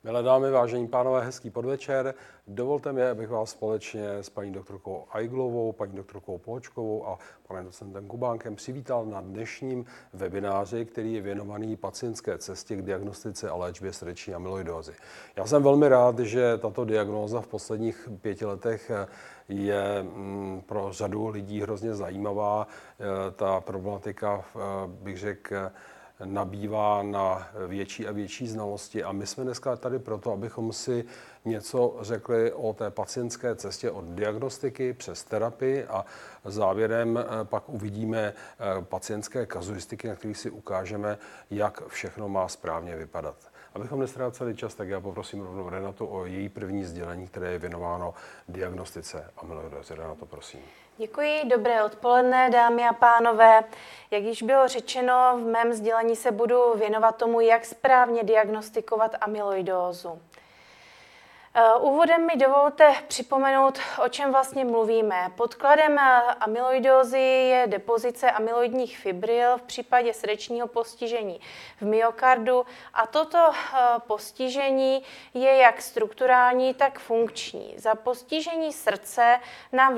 Milé dámy, vážení pánové, hezký podvečer. Dovolte mi, abych vás společně s paní doktorkou Aiglovou, paní doktorkou Polčkovou a panem docentem Kubánkem přivítal na dnešním webináři, který je věnovaný pacientské cestě k diagnostice a léčbě srdeční amyloidózy. Já jsem velmi rád, že tato diagnóza v posledních 5 letech je pro řadu lidí hrozně zajímavá. Ta problematika, bych řekl, nabývá na větší a větší znalosti a my jsme dneska tady proto, abychom si něco řekli o té pacientské cestě od diagnostiky přes terapii a závěrem pak uvidíme pacientské kazuistiky, na kterých si ukážeme, jak všechno má správně vypadat. Abychom neztráceli čas, tak já poprosím rovnou Renatu o její první sdělení, které je věnováno diagnostice amyloidózy. Renato, prosím. Děkuji, dobré odpoledne, dámy a pánové. Jak již bylo řečeno, v mém sdělení se budu věnovat tomu, jak správně diagnostikovat amyloidózu. Úvodem mi dovolte připomenout, o čem vlastně mluvíme. Podkladem amyloidózy je depozice amyloidních fibril v případě srdečního postižení v myokardu a toto postižení je jak strukturální, tak funkční. Za postižení srdce nám v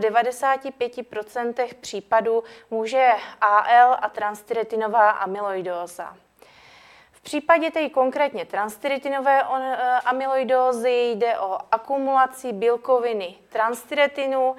95% případů může AL a transtyretinová amyloidóza. V případě té konkrétně transtyretinové amyloidózy jde o akumulaci bílkoviny transtyretinu.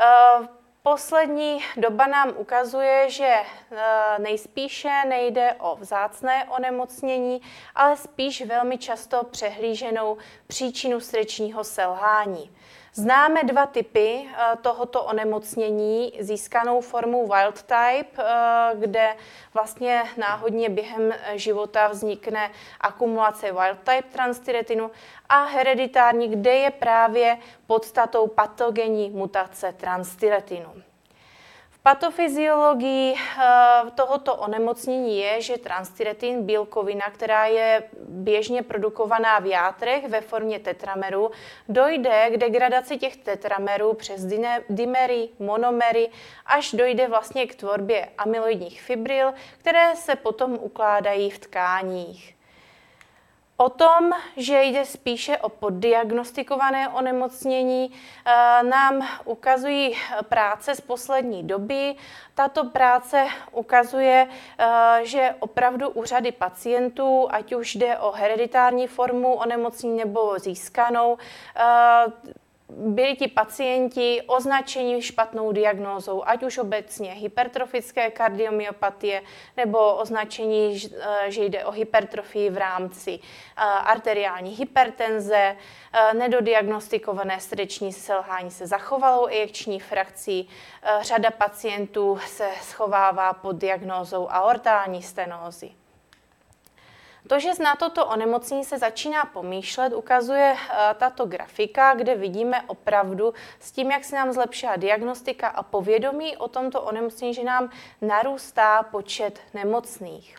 Poslední doba nám ukazuje, že nejspíše nejde o vzácné onemocnění, ale spíš velmi často přehlíženou příčinu srdečního selhání. Známe 2 typy tohoto onemocnění, získanou formou wild type, kde vlastně náhodně během života vznikne akumulace wild type transtyretinu, a hereditární, kde je právě podstatou patogenní mutace transtyretinu. V patofyziologii tohoto onemocnění je, že transtyretin, bílkovina, která je běžně produkovaná v játrech ve formě tetrameru, dojde k degradaci těch tetramerů přes dimery, monomery, až dojde vlastně k tvorbě amyloidních fibril, které se potom ukládají v tkáních. O tom, že jde spíše o poddiagnostikované onemocnění, nám ukazují práce z poslední doby. Tato práce ukazuje, že opravdu u řady pacientů, ať už jde o hereditární formu onemocnění nebo získanou, byli ti pacienti označeni špatnou diagnózou, ať už obecně hypertrofické kardiomyopatie nebo označení, že jde o hypertrofii v rámci arteriální hypertenze, nedodiagnostikované srdeční selhání se zachovalou ejekční frakcí. Řada pacientů se schovává pod diagnózou aortální stenózy. To, že na toto onemocnění se začíná pomýšlet, ukazuje tato grafika, kde vidíme opravdu s tím, jak se nám zlepšila diagnostika a povědomí o tomto onemocnění, že nám narůstá počet nemocných.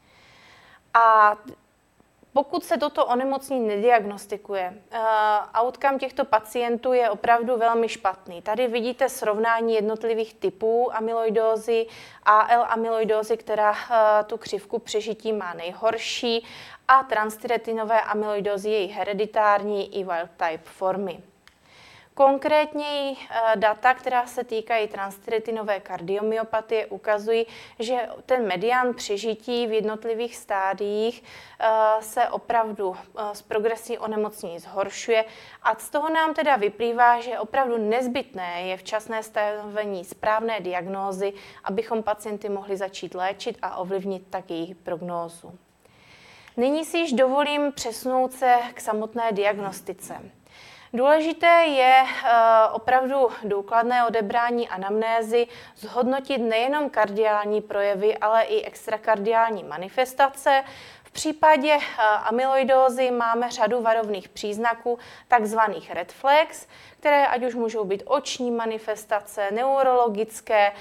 A pokud se toto onemocnění nediagnostikuje, outcome těchto pacientů je opravdu velmi špatný. Tady vidíte srovnání jednotlivých typů amyloidózy, AL amyloidózy, která tu křivku přežití má nejhorší, a transtyretinové amyloidózy, jejich hereditární i wild type formy. Konkrétněji data, která se týkají transtyretinové kardiomyopatie, ukazují, že ten medián přežití v jednotlivých stádiích se opravdu s progresí onemocnění zhoršuje, a z toho nám teda vyplývá, že opravdu nezbytné je včasné stanovení správné diagnózy, abychom pacienty mohli začít léčit a ovlivnit tak jejich prognózu. Nyní si již dovolím přesunout se k samotné diagnostice. Důležité je opravdu důkladné odebrání anamnézy, zhodnotit nejenom kardiální projevy, ale i extrakardiální manifestace. V případě amyloidózy máme řadu varovných příznaků, takzvaných red flags, které ať už můžou být oční manifestace, neurologické,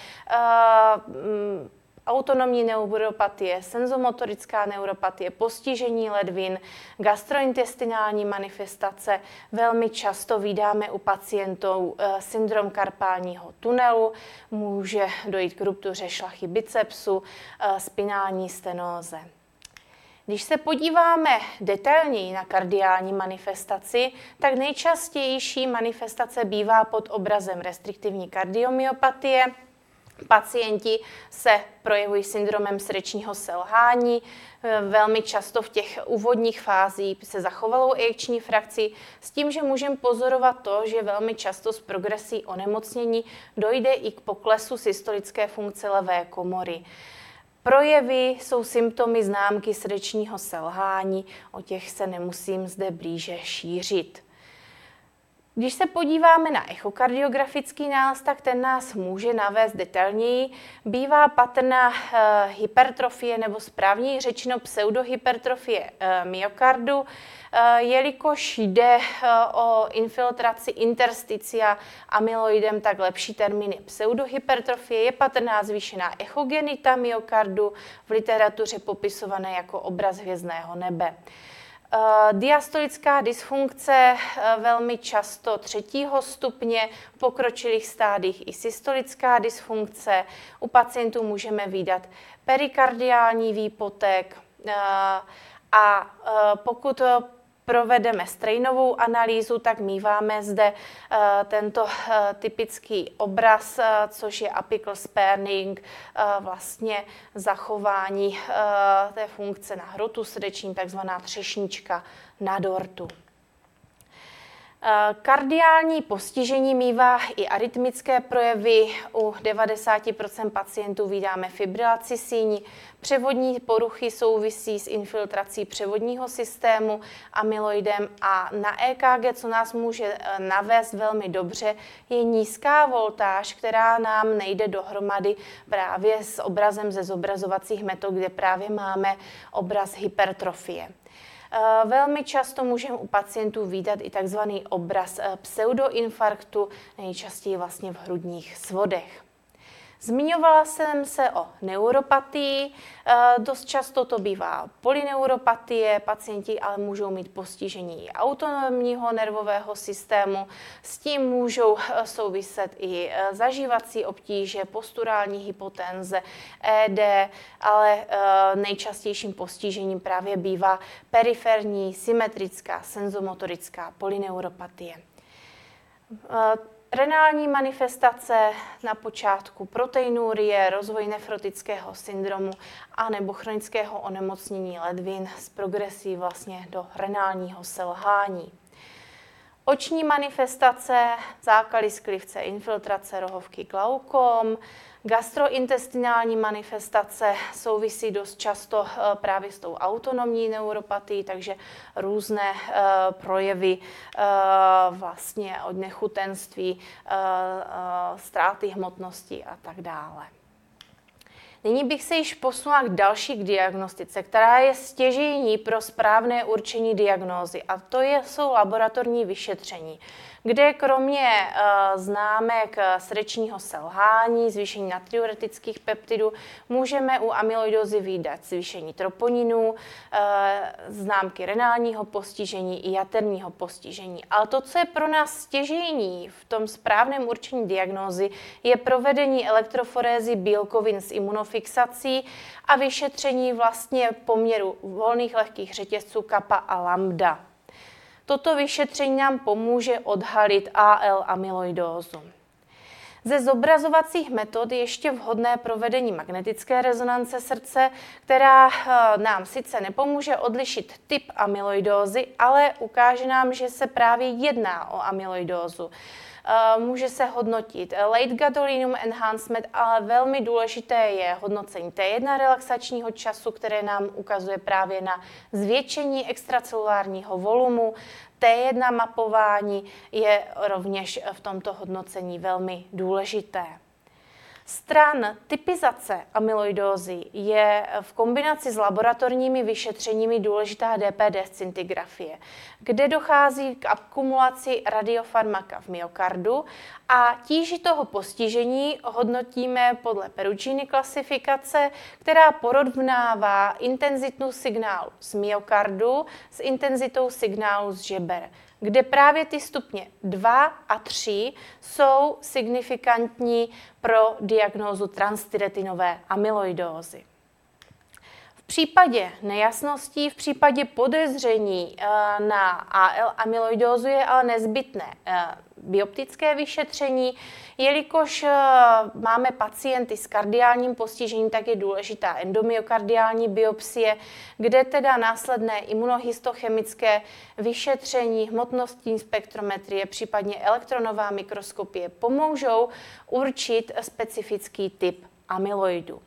autonomní neuropatie, senzomotorická neuropatie, postižení ledvin, gastrointestinální manifestace. Velmi často vídáme u pacientů syndrom karpálního tunelu, může dojít k ruptuře šlachy bicepsu, spinální stenóze. Když se podíváme detailněji na kardiální manifestaci, tak nejčastější manifestace bývá pod obrazem restriktivní kardiomyopatie. Pacienti se projevují syndromem srdečního selhání, velmi často v těch úvodních fázích se zachovalou ejekční frakcí, s tím, že můžeme pozorovat to, že velmi často s progresí onemocnění dojde i k poklesu systolické funkce levé komory. Projevy jsou symptomy známky srdečního selhání, o těch se nemusím zde blíže šířit. Když se podíváme na echokardiografický nález, tak ten nás může navést detailněji. Bývá patrná hypertrofie nebo správněji řečeno pseudohypertrofie myokardu, jelikož jde o infiltraci intersticia amyloidem, tak lepší termín je pseudohypertrofie, je patrná zvýšená echogenita myokardu, v literatuře popisované jako obraz hvězdného nebe. Diastolická dysfunkce velmi často 3. stupně, v pokročilých stádiích i systolická dysfunkce. U pacientů můžeme vídat perikardiální výpotek a pokud provedeme strainovou analýzu, tak míváme zde tento typický obraz, což je apical sparing, vlastně zachování té funkce na hrotu srdečním, takzvaná třešnička na dortu. Kardiální postižení mívá i arytmické projevy. U 90% pacientů vídáme fibrilaci síní. Převodní poruchy souvisí s infiltrací převodního systému amyloidem a na EKG, co nás může navést velmi dobře, je nízká voltáž, která nám nejde dohromady právě s obrazem ze zobrazovacích metod, kde právě máme obraz hypertrofie. Velmi často můžeme u pacientů vídat i takzvaný obraz pseudoinfarktu, nejčastěji vlastně v hrudních svodech. Zmiňovala jsem se o neuropatii, dost často to bývá polyneuropatie, pacienti ale můžou mít postižení autonomního nervového systému, s tím můžou souviset i zažívací obtíže, posturální hypotenze, ED, ale nejčastějším postižením právě bývá periferní, symetrická, senzomotorická polyneuropatie. Renální manifestace na počátku proteinurie, rozvoj nefrotického syndromu a nebo chronického onemocnění ledvin s progresí vlastně do renálního selhání. Oční manifestace, zákaly sklivce, infiltrace rohovky, glaukom, gastrointestinální manifestace souvisí dost často právě s tou autonomní neuropatií, takže různé projevy vlastně od nechutenství, ztráty hmotnosti a tak dále. Nyní bych se již posunula k další diagnostice, která je stěžejní pro správné určení diagnózy, a to jsou laboratorní vyšetření, kde kromě známek srdečního selhání, zvýšení natriuretických peptidů, můžeme u amyloidózy vídat zvýšení troponinů, známky renálního postižení i jaterního postižení. Ale to, co je pro nás stěžejní v tom správném určení diagnózy, je provedení elektroforézy bílkovin s imunofixací a vyšetření vlastně poměru volných lehkých řetězců kappa a lambda. Toto vyšetření nám pomůže odhalit AL amyloidózu. Ze zobrazovacích metod je ještě vhodné provedení magnetické rezonance srdce, která nám sice nepomůže odlišit typ amyloidózy, ale ukáže nám, že se právě jedná o amyloidózu. Může se hodnotit late gadolinium enhancement, ale velmi důležité je hodnocení T1 relaxačního času, které nám ukazuje právě na zvětšení extracelulárního volumu. T1 mapování je rovněž v tomto hodnocení velmi důležité. Stran typizace amyloidózy je v kombinaci s laboratorními vyšetřeními důležitá DPD scintigrafie, kde dochází k akumulaci radiofarmaka v myokardu a tíži toho postižení hodnotíme podle Perugini klasifikace, která porovnává intenzitu signálu z myokardu s intenzitou signálu z žeber, kde právě ty stupně 2 a 3 jsou signifikantní pro diagnózu transthyretinové amyloidózy. V případě nejasností, v případě podezření na AL amyloidózu je ale nezbytné bioptické vyšetření. Jelikož máme pacienty s kardiálním postižením, tak je důležitá endomyokardiální biopsie, kde teda následné imunohistochemické vyšetření, hmotnostní spektrometrie, případně elektronová mikroskopie pomůžou určit specifický typ amyloidu.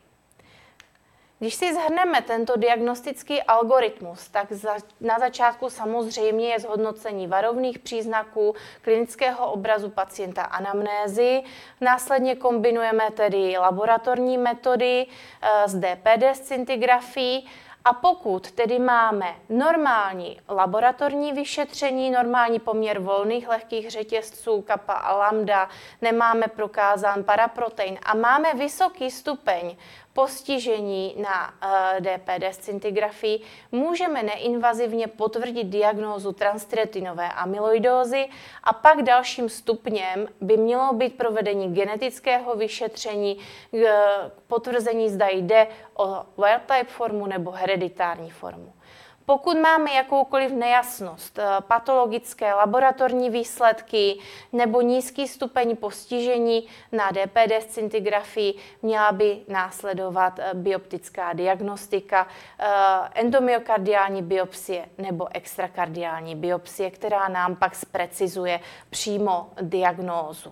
Když si shrneme tento diagnostický algoritmus, tak na začátku samozřejmě je zhodnocení varovných příznaků, klinického obrazu pacienta, anamnézy. Následně kombinujeme tedy laboratorní metody s DPD scintigrafií. A pokud tedy máme normální laboratorní vyšetření, normální poměr volných lehkých řetězců, kappa a lambda, nemáme prokázán paraprotein a máme vysoký stupeň postižení na DPD scintigrafii, můžeme neinvazivně potvrdit diagnózu transthyretinové amyloidózy a pak dalším stupněm by mělo být provedení genetického vyšetření k potvrzení, zda jde o wild-type formu nebo hereditární formu. Pokud máme jakoukoliv nejasnost, patologické laboratorní výsledky nebo nízký stupeň postižení na DPD scintigrafii, měla by následovat bioptická diagnostika, endomyokardiální biopsie nebo extrakardiální biopsie, která nám pak zprecizuje přímo diagnózu.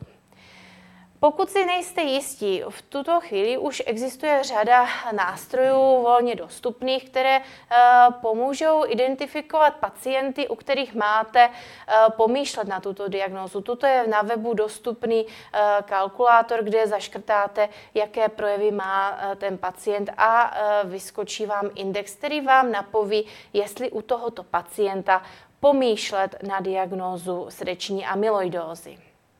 Pokud si nejste jistí, v tuto chvíli už existuje řada nástrojů volně dostupných, které pomůžou identifikovat pacienty, u kterých máte pomýšlet na tuto diagnózu. Tuto je na webu dostupný kalkulátor, kde zaškrtáte, jaké projevy má ten pacient a vyskočí vám index, který vám napoví, jestli u tohoto pacienta pomýšlet na diagnózu srdeční amyloidózy.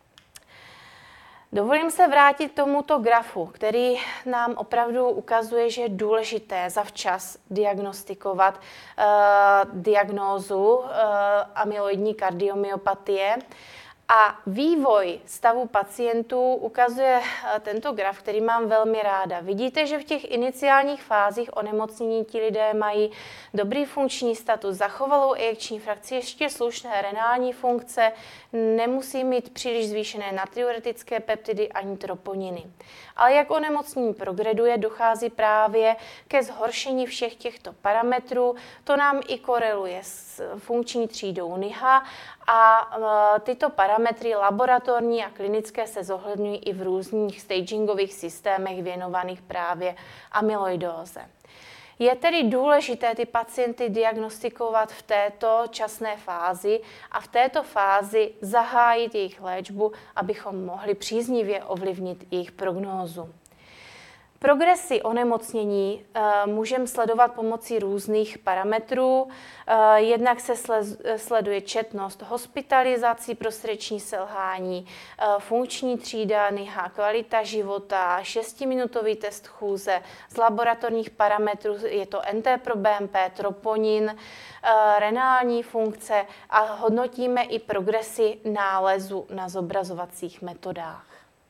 Dovolím se vrátit k tomuto grafu, který nám opravdu ukazuje, že je důležité zavčas diagnostikovat diagnózu amyloidní kardiomyopatie. A vývoj stavu pacientů ukazuje tento graf, který mám velmi ráda. Vidíte, že v těch iniciálních fázích onemocnění ti lidé mají dobrý funkční status, zachovalou ejekční frakci, ještě slušné renální funkce, nemusí mít příliš zvýšené natriuretické peptidy ani troponiny. Ale jak onemocnění progreduje, dochází právě ke zhoršení všech těchto parametrů. To nám i koreluje s funkční třídou NIHA a tyto parametry laboratorní a klinické se zohledňují i v různých stagingových systémech věnovaných právě amyloidóze. Je tedy důležité ty pacienty diagnostikovat v této časné fázi a v této fázi zahájit jejich léčbu, abychom mohli příznivě ovlivnit jejich prognózu. Progresi onemocnění můžeme sledovat pomocí různých parametrů. Jednak se sleduje četnost hospitalizací pro srdeční selhání, funkční třída NIHA, kvalita života, 6minutový test chůze. Z laboratorních parametrů je to NT-proBNP, troponin, renální funkce a hodnotíme i progresi nálezu na zobrazovacích metodách.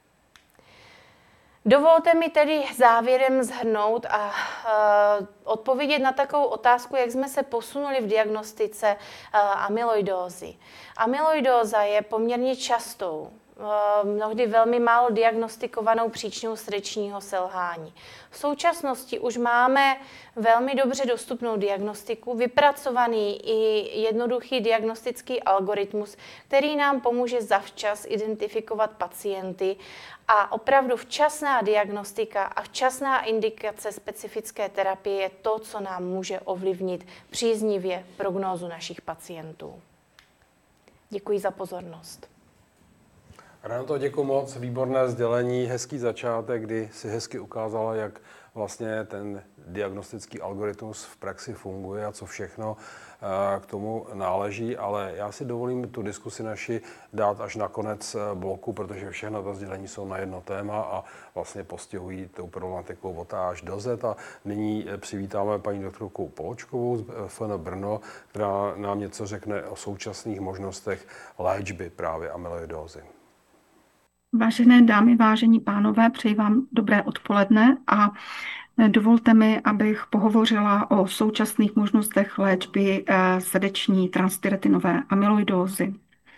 Dovolte mi tedy závěrem shrnout a odpovědět na takovou otázku, jak jsme se posunuli v diagnostice amyloidózy. Amyloidóza je poměrně častou, mnohdy velmi málo diagnostikovanou příčinou srdečního selhání. V současnosti už máme velmi dobře dostupnou diagnostiku, vypracovaný i jednoduchý diagnostický algoritmus, který nám pomůže zavčas identifikovat pacienty a opravdu včasná diagnostika a včasná indikace specifické terapie je to, co nám může ovlivnit příznivě prognózu našich pacientů. Děkuji za pozornost. Renato, děkuji moc, výborné sdělení, hezký začátek, kdy si hezky ukázala, jak vlastně ten diagnostický algoritmus v praxi funguje a co všechno k tomu náleží, ale já si dovolím tu diskusi naši dát až na konec bloku, protože všechno ta sdělení jsou na jedno téma a vlastně postihují tou problematikou od A až do Z. A nyní přivítáme paní doktorku Polčkovou z FN Brno, která nám něco řekne o současných možnostech léčby právě amyloidózy. Vážené dámy, vážení pánové, přeji vám dobré odpoledne a Dovolte mi, abych pohovořila o současných možnostech léčby srdeční transthyretinové amyloidózy.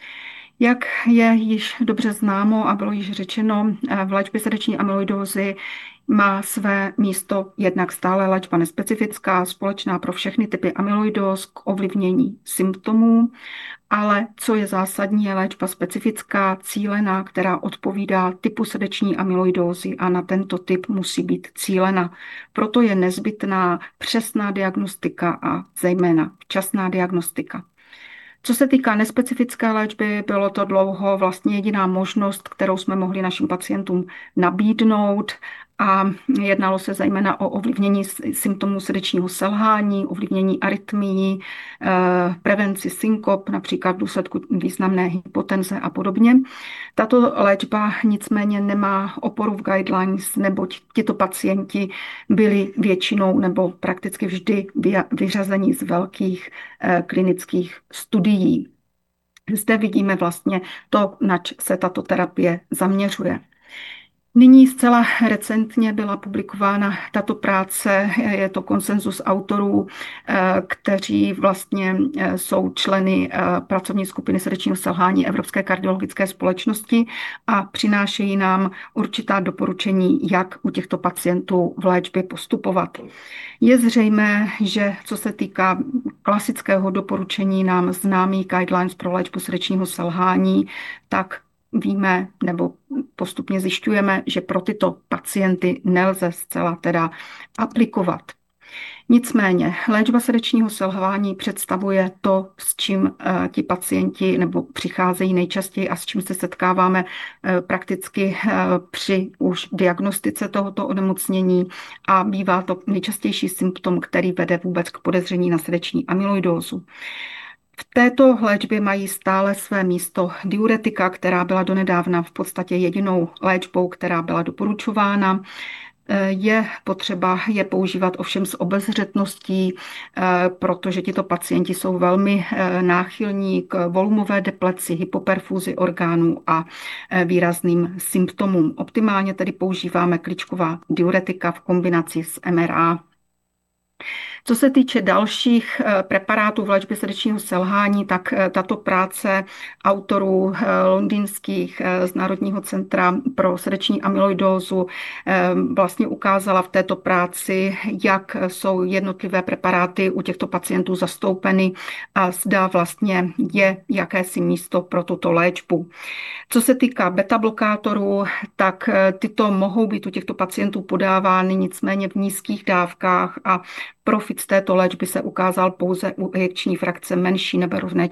Jak je již dobře známo a bylo již řečeno, v léčbě srdeční amyloidózy má své místo jednak stále léčba nespecifická, společná pro všechny typy amyloidóz k ovlivnění symptomů, ale co je zásadní, je léčba specifická, cílená, která odpovídá typu srdeční amyloidózy a na tento typ musí být cílena. Proto je nezbytná přesná diagnostika a zejména včasná diagnostika. Co se týká nespecifické léčby, bylo to dlouho vlastně jediná možnost, kterou jsme mohli našim pacientům nabídnout, a jednalo se zejména o ovlivnění symptomů srdečního selhání, ovlivnění arytmií, prevenci synkop, například v důsledku významné hypotenze a podobně. Tato léčba nicméně nemá oporu v guidelines, neboť tito pacienti byli většinou nebo prakticky vždy vyřazeni z velkých klinických studií. Zde vidíme vlastně to, nač se tato terapie zaměřuje. Nyní zcela recentně byla publikována tato práce, je to konsenzus autorů, kteří vlastně jsou členy pracovní skupiny srdečního selhání Evropské kardiologické společnosti a přinášejí nám určitá doporučení, jak u těchto pacientů v léčbě postupovat. Je zřejmé, že co se týká klasického doporučení nám známý guidelines pro léčbu srdečního selhání, tak víme nebo postupně zjišťujeme, že pro tyto pacienty nelze zcela teda aplikovat. Nicméně léčba srdečního selhání představuje to, s čím ti pacienti nebo přicházejí nejčastěji a s čím se setkáváme prakticky při už diagnostice tohoto onemocnění a bývá to nejčastější symptom, který vede vůbec k podezření na srdeční amyloidózu. V této léčbě mají stále své místo diuretika, která byla donedávna v podstatě jedinou léčbou, která byla doporučována. Je potřeba je používat ovšem s obezřetností, protože tito pacienti jsou velmi náchylní k volumové depleci, hypoperfuzi orgánů a výrazným symptomům. Optimálně tedy používáme kličková diuretika v kombinaci s MRA. Co se týče dalších preparátů v léčbě srdečního selhání, tak tato práce autorů londýnských z Národního centra pro srdeční amyloidózu vlastně ukázala v této práci, jak jsou jednotlivé preparáty u těchto pacientů zastoupeny a zda vlastně je jakési místo pro tuto léčbu. Co se týká beta-blokátorů, tak tyto mohou být u těchto pacientů podávány nicméně v nízkých dávkách a profit z této léčby se ukázal pouze u injekční frakce menší nebo rovné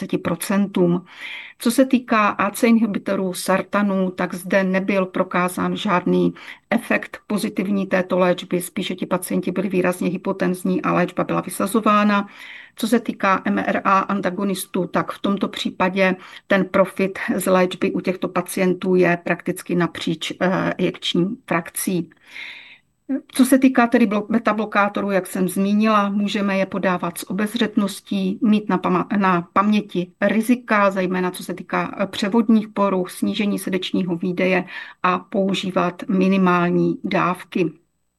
40%. Co se týká AC inhibitorů sartanů, tak zde nebyl prokázán žádný efekt pozitivní této léčby, spíše ti pacienti byli výrazně hypotenzní a léčba byla vysazována. Co se týká MRA antagonistů, tak v tomto případě ten profit z léčby u těchto pacientů je prakticky napříč injekční frakcí. Co se týká tedy beta-blokátorů, jak jsem zmínila, můžeme je podávat s obezřetností, mít na paměti rizika, zejména co se týká převodních poruch, snížení srdečního výdeje a používat minimální dávky.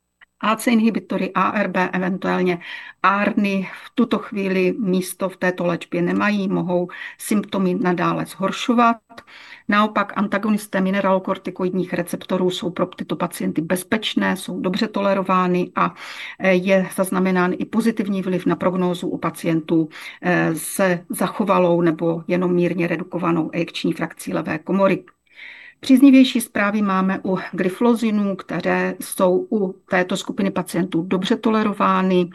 AC inhibitory, ARB, eventuálně ARNy v tuto chvíli místo v této léčbě nemají, mohou symptomy nadále zhoršovat. Naopak antagonisté mineralokortikoidních receptorů jsou pro tyto pacienty bezpečné, jsou dobře tolerovány a je zaznamenán i pozitivní vliv na prognózu u pacientů se zachovalou nebo jenom mírně redukovanou ejekční frakcí levé komory. Příznivější zprávy máme u griflozinů, které jsou u této skupiny pacientů dobře tolerovány.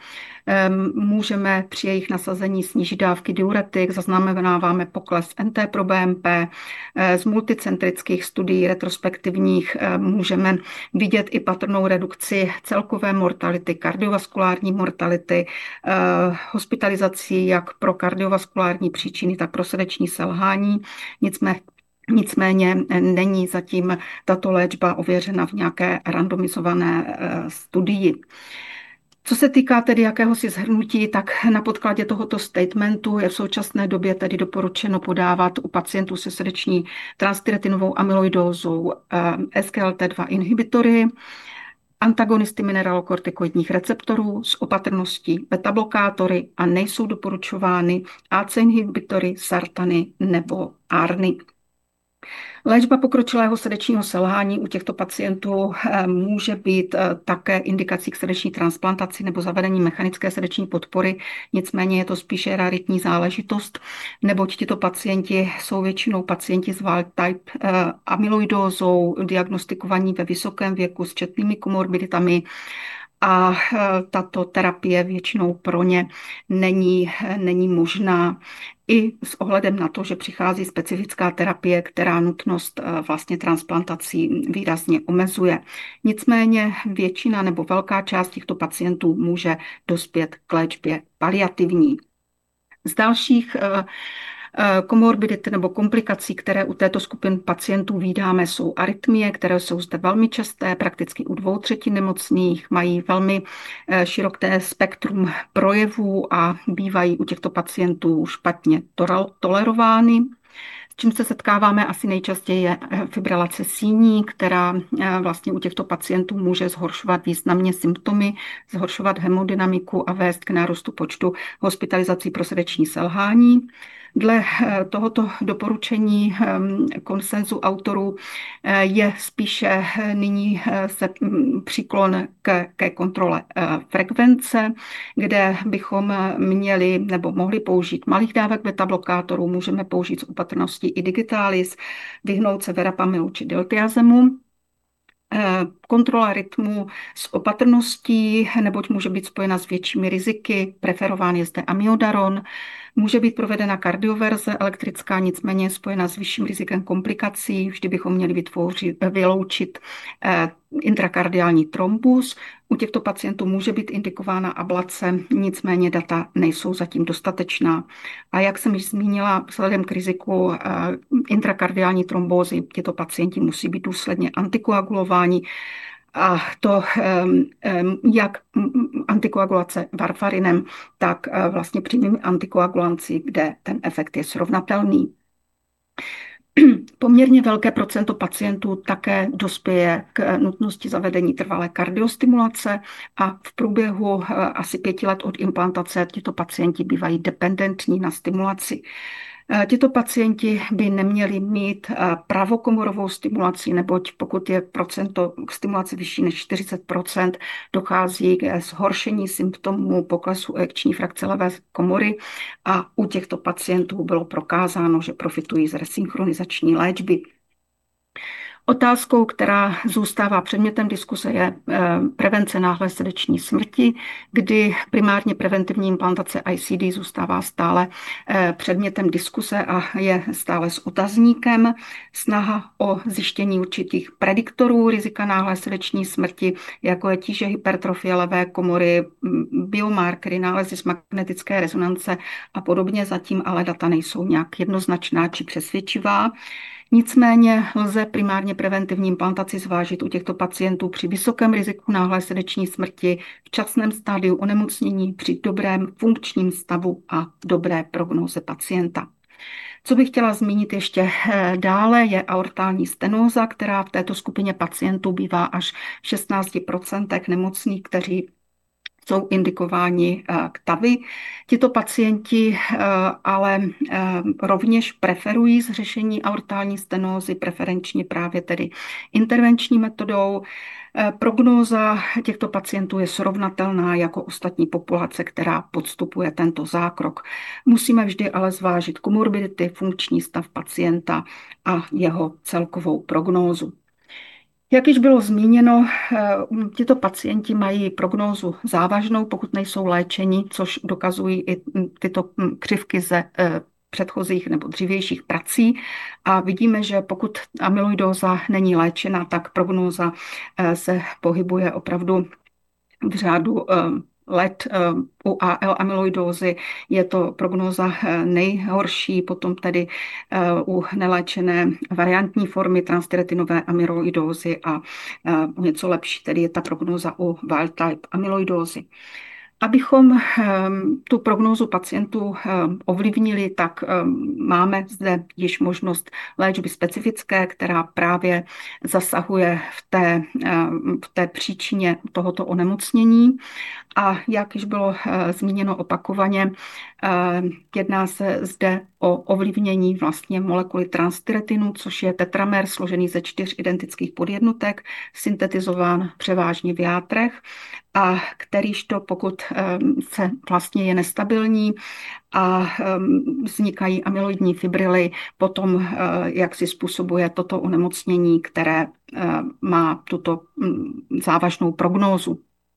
Můžeme při jejich nasazení snížit dávky diuretik, zaznamenáváme pokles NT-proBNP. Z multicentrických studií retrospektivních můžeme vidět i patrnou redukci celkové mortality, kardiovaskulární mortality, hospitalizací jak pro kardiovaskulární příčiny, tak pro srdeční selhání. Nicméně není zatím tato léčba ověřena v nějaké randomizované studii. Co se týká tedy jakéhosi shrnutí, tak na podkladě tohoto statementu je v současné době tedy doporučeno podávat u pacientů se srdeční transthyretinové amyloidózou SGLT2 inhibitory. antagonisty mineralokortikoidních receptorů s opatrností beta-blokátory a nejsou doporučovány AC inhibitory, sartany nebo ARNy. Léčba pokročilého srdečního selhání u těchto pacientů může být také indikací k srdeční transplantaci nebo zavedení mechanické srdeční podpory, nicméně je to spíše raritní záležitost, neboť tito pacienti jsou většinou pacienti s wild-type amyloidózou, diagnostikovaní ve vysokém věku s četnými komorbiditami, a tato terapie většinou pro ně není možná i s ohledem na to, že přichází specifická terapie, která nutnost vlastně transplantací výrazně omezuje. Nicméně většina nebo velká část těchto pacientů může dospět k léčbě paliativní. Z dalších komorbidity nebo komplikací, které u této skupiny pacientů vídáme, jsou arytmie, které jsou zde velmi časté, prakticky u 2/3 nemocných, mají velmi široké spektrum projevů a bývají u těchto pacientů špatně tolerovány. S čím se setkáváme asi nejčastěji je fibrilace síní, která vlastně u těchto pacientů může zhoršovat významně symptomy, zhoršovat hemodynamiku a vést k nárůstu počtu hospitalizací pro srdeční selhání. Dle tohoto doporučení konsenzu autorů je spíše nyní se příklon ke kontrole frekvence, kde bychom měli nebo mohli použít malých dávek beta-blokátorů, můžeme použít s opatrností i digitalis, vyhnout se verapamilu či diltiazemu. Kontrola rytmu s opatrností, neboť může být spojena s většími riziky, preferován je zde amiodaron. Může být provedena kardioverze elektrická, nicméně je spojena s vyšším rizikem komplikací. Vždy bychom měli vyloučit intrakardiální trombus. U těchto pacientů může být indikována ablace, nicméně data nejsou zatím dostatečná. A jak jsem již zmínila, vzhledem k riziku intrakardiální trombózy, tyto pacienti musí být důsledně antikoagulováni. A to jak antikoagulace varfarinem, tak vlastně přímými antikoagulanci, kde ten efekt je srovnatelný. Poměrně velké procento pacientů také dospěje k nutnosti zavedení trvalé kardiostimulace a v průběhu asi 5 let od implantace tyto pacienti bývají dependentní na stimulaci. Tito pacienti by neměli mít pravokomorovou stimulaci, neboť pokud je procento stimulace vyšší než 40%, dochází k zhoršení symptomů poklesu ejekční frakce levé komory a u těchto pacientů bylo prokázáno, že profitují z resynchronizační léčby. Otázkou, která zůstává předmětem diskuse, je prevence náhlé srdeční smrti, kdy primárně preventivní implantace ICD zůstává stále předmětem diskuse a je stále s otazníkem. Snaha o zjištění určitých prediktorů rizika náhlé srdeční smrti, jako je tíže hypertrofie levé komory, biomarkery, nálezy z magnetické rezonance a podobně, zatím ale data nejsou nějak jednoznačná či přesvědčivá. Nicméně lze primárně preventivní implantaci zvážit u těchto pacientů při vysokém riziku náhlé srdeční smrti, včasném stádiu onemocnění, při dobrém funkčním stavu a dobré prognóze pacienta. Co bych chtěla zmínit ještě dále, je aortální stenóza, která v této skupině pacientů bývá až v 16% nemocných, kteří jsou indikováni k TAVI. Tito pacienti ale rovněž preferují zřešení aortální stenózy, preferenčně právě tedy intervenční metodou. Prognóza těchto pacientů je srovnatelná jako ostatní populace, která podstupuje tento zákrok. Musíme vždy ale zvážit komorbidity, funkční stav pacienta a jeho celkovou prognózu. Jak již bylo zmíněno, tito pacienti mají prognózu závažnou, pokud nejsou léčeni, což dokazují i tyto křivky ze předchozích nebo dřívějších prací. A vidíme, že pokud amyloidóza není léčena, tak prognóza se pohybuje opravdu v řádu let. U AL amyloidózy je to prognóza nejhorší, potom tedy u neléčené variantní formy transthyretinové amyloidózy a něco lepší tedy je ta prognóza u wild type amyloidózy. Abychom tu prognózu pacientů ovlivnili, tak máme zde již možnost léčby specifické, která právě zasahuje v té příčině tohoto onemocnění. A jak již bylo zmíněno opakovaně, jedná se zde o ovlivnění vlastně molekuly transtyretinu, což je tetramer složený ze 4 identických podjednotek, syntetizován převážně v játrech a kterýžto, pokud se vlastně je nestabilní a vznikají amyloidní fibrily, potom jak si způsobuje toto onemocnění, které má tuto závažnou prognózu.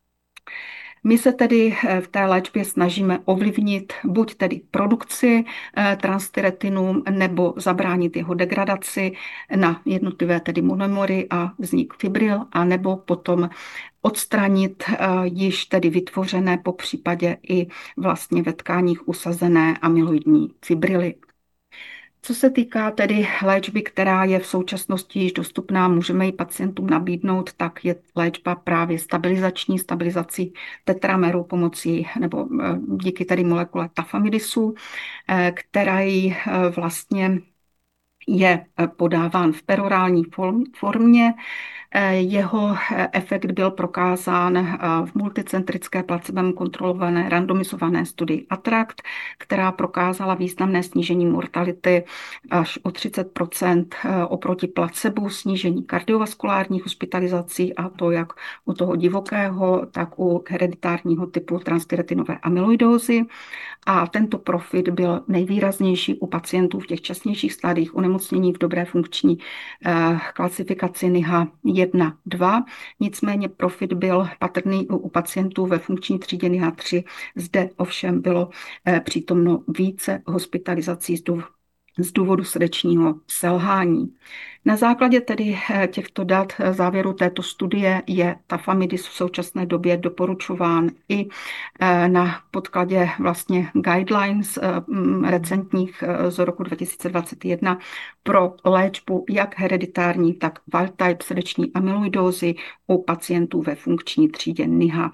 My se tedy v té léčbě snažíme ovlivnit buď tedy produkci transtyretinu nebo zabránit jeho degradaci na jednotlivé tedy monomery a vznik fibril, a nebo potom odstranit již tedy vytvořené, po případě i vlastně ve tkáních usazené amyloidní fibrily. Co se týká tedy léčby, která je v současnosti již dostupná, můžeme ji pacientům nabídnout, tak je léčba právě stabilizací tetrameru pomocí nebo díky tedy molekule tafamidisu, který vlastně je podáván v perorální formě. Jeho efekt byl prokázán v multicentrické placebem kontrolované randomizované studii ATTRACT, která prokázala významné snížení mortality až o 30% oproti placebu, snížení kardiovaskulárních hospitalizací, a to jak u toho divokého, tak u hereditárního typu transtyretinové amyloidózy. A tento profit byl nejvýraznější u pacientů v těch časnějších stádiích onemocnění v dobré funkční klasifikaci NIHA 1-2. Nicméně profit byl patrný u pacientů ve funkční třídě NIHA 3. Zde ovšem bylo přítomno více hospitalizací z důvodu srdečního selhání. Na základě tedy těchto dat závěru této studie je tafamidis v současné době doporučován i na podkladě vlastně guidelines recentních z roku 2021 pro léčbu jak hereditární, tak wild-type srdeční amyloidózy u pacientů ve funkční třídě NIHA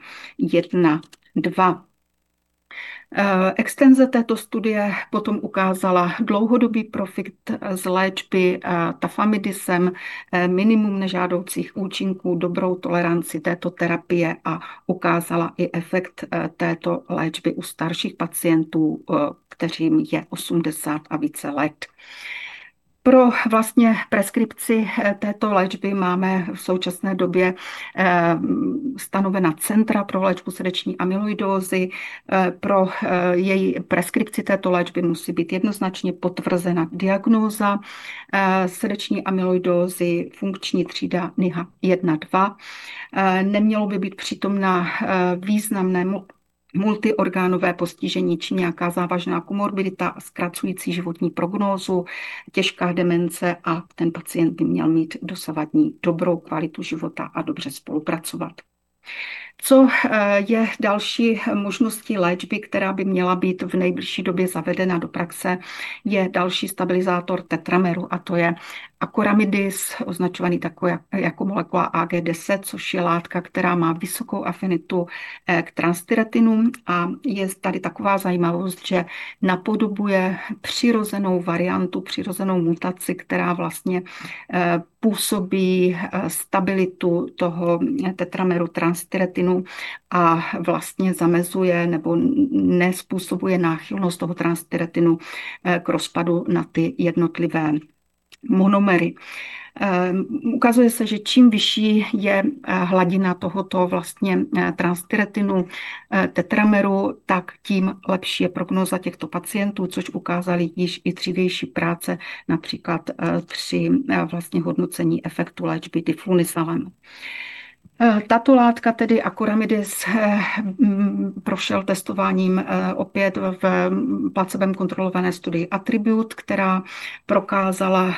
1-2. Extenze této studie potom ukázala dlouhodobý profit z léčby tafamidisem, minimum nežádoucích účinků, dobrou toleranci této terapie a ukázala i efekt této léčby u starších pacientů, kterým je 80 a více let. Pro vlastně preskripci této léčby máme v současné době stanovena centra pro léčbu srdeční amyloidózy. Pro její preskripci této léčby musí být jednoznačně potvrzena diagnóza srdeční amyloidózy, funkční třída NIHA 1-2. Nemělo by být přítomná významné multiorgánové postižení či nějaká závažná komorbidita, zkracující životní prognózu, těžká demence, a ten pacient by měl mít dosavadní dobrou kvalitu života a dobře spolupracovat. Co je další možností léčby, která by měla být v nejbližší době zavedena do praxe, je další stabilizátor tetrameru, a to je acoramidis, označovaný jako molekula AG10, což je látka, která má vysokou afinitu k transtyretinu, a je tady taková zajímavost, že napodobuje přirozenou variantu, přirozenou mutaci, která vlastně působí stabilitu toho tetrameru transtyretinu a vlastně zamezuje nebo nespůsobuje náchylnost toho transtyretinu k rozpadu na ty jednotlivé monomery. Ukazuje se, že čím vyšší je hladina tohoto vlastně transtyretinu tetrameru, tak tím lepší je prognóza těchto pacientů, což ukázaly již i dřívější práce, například při vlastně hodnocení efektu léčby diflunisalem. Tato látka, tedy acoramidis, prošel testováním opět v placebem kontrolované studii Attribute, která prokázala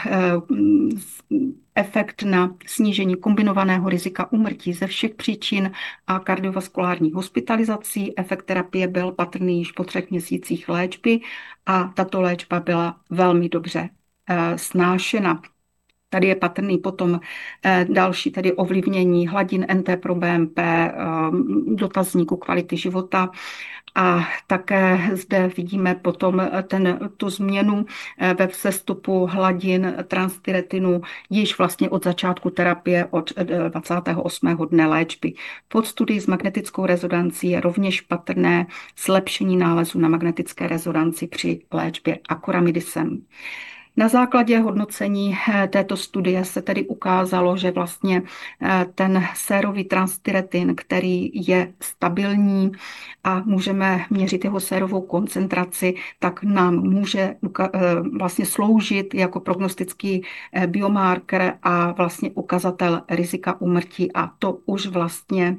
efekt na snížení kombinovaného rizika úmrtí ze všech příčin a kardiovaskulárních hospitalizací. Efekt terapie byl patrný již po 3 měsících léčby a tato léčba byla velmi dobře snášena. Tady je patrný potom další tedy ovlivnění hladin NT-proBNP, dotazníku kvality života a také zde vidíme potom tu změnu ve vzestupu hladin transtyretinu již vlastně od začátku terapie od 28. dne léčby. Pod studií s magnetickou rezonancí je rovněž patrné zlepšení nálezu na magnetické rezonanci při léčbě akuramidisem. Na základě hodnocení této studie se tedy ukázalo, že vlastně ten sérový transtyretin, který je stabilní a můžeme měřit jeho sérovou koncentraci, tak nám může vlastně sloužit jako prognostický biomarker a vlastně ukazatel rizika úmrtí, a to už vlastně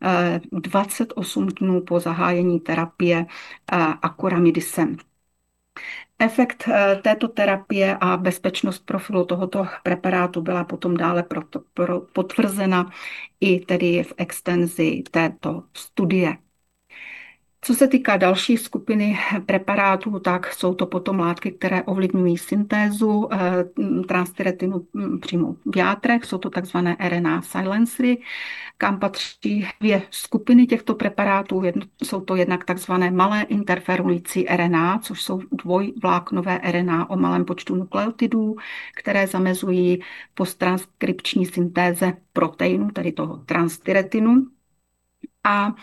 28 dnů po zahájení terapie akuramidisem. Efekt této terapie a bezpečnost profilu tohoto preparátu byla potom dále potvrzena i tedy v extenzi této studie. Co se týká další skupiny preparátů, tak jsou to potom látky, které ovlivňují syntézu transtyretinu přímo v játrech. Jsou to takzvané RNA silencery, kam patří dvě skupiny těchto preparátů. Jsou to jednak takzvané malé interferující RNA, což jsou dvojvláknové RNA o malém počtu nukleotidů, které zamezují posttranskripční syntéze proteinu, tedy toho transtyretinu. A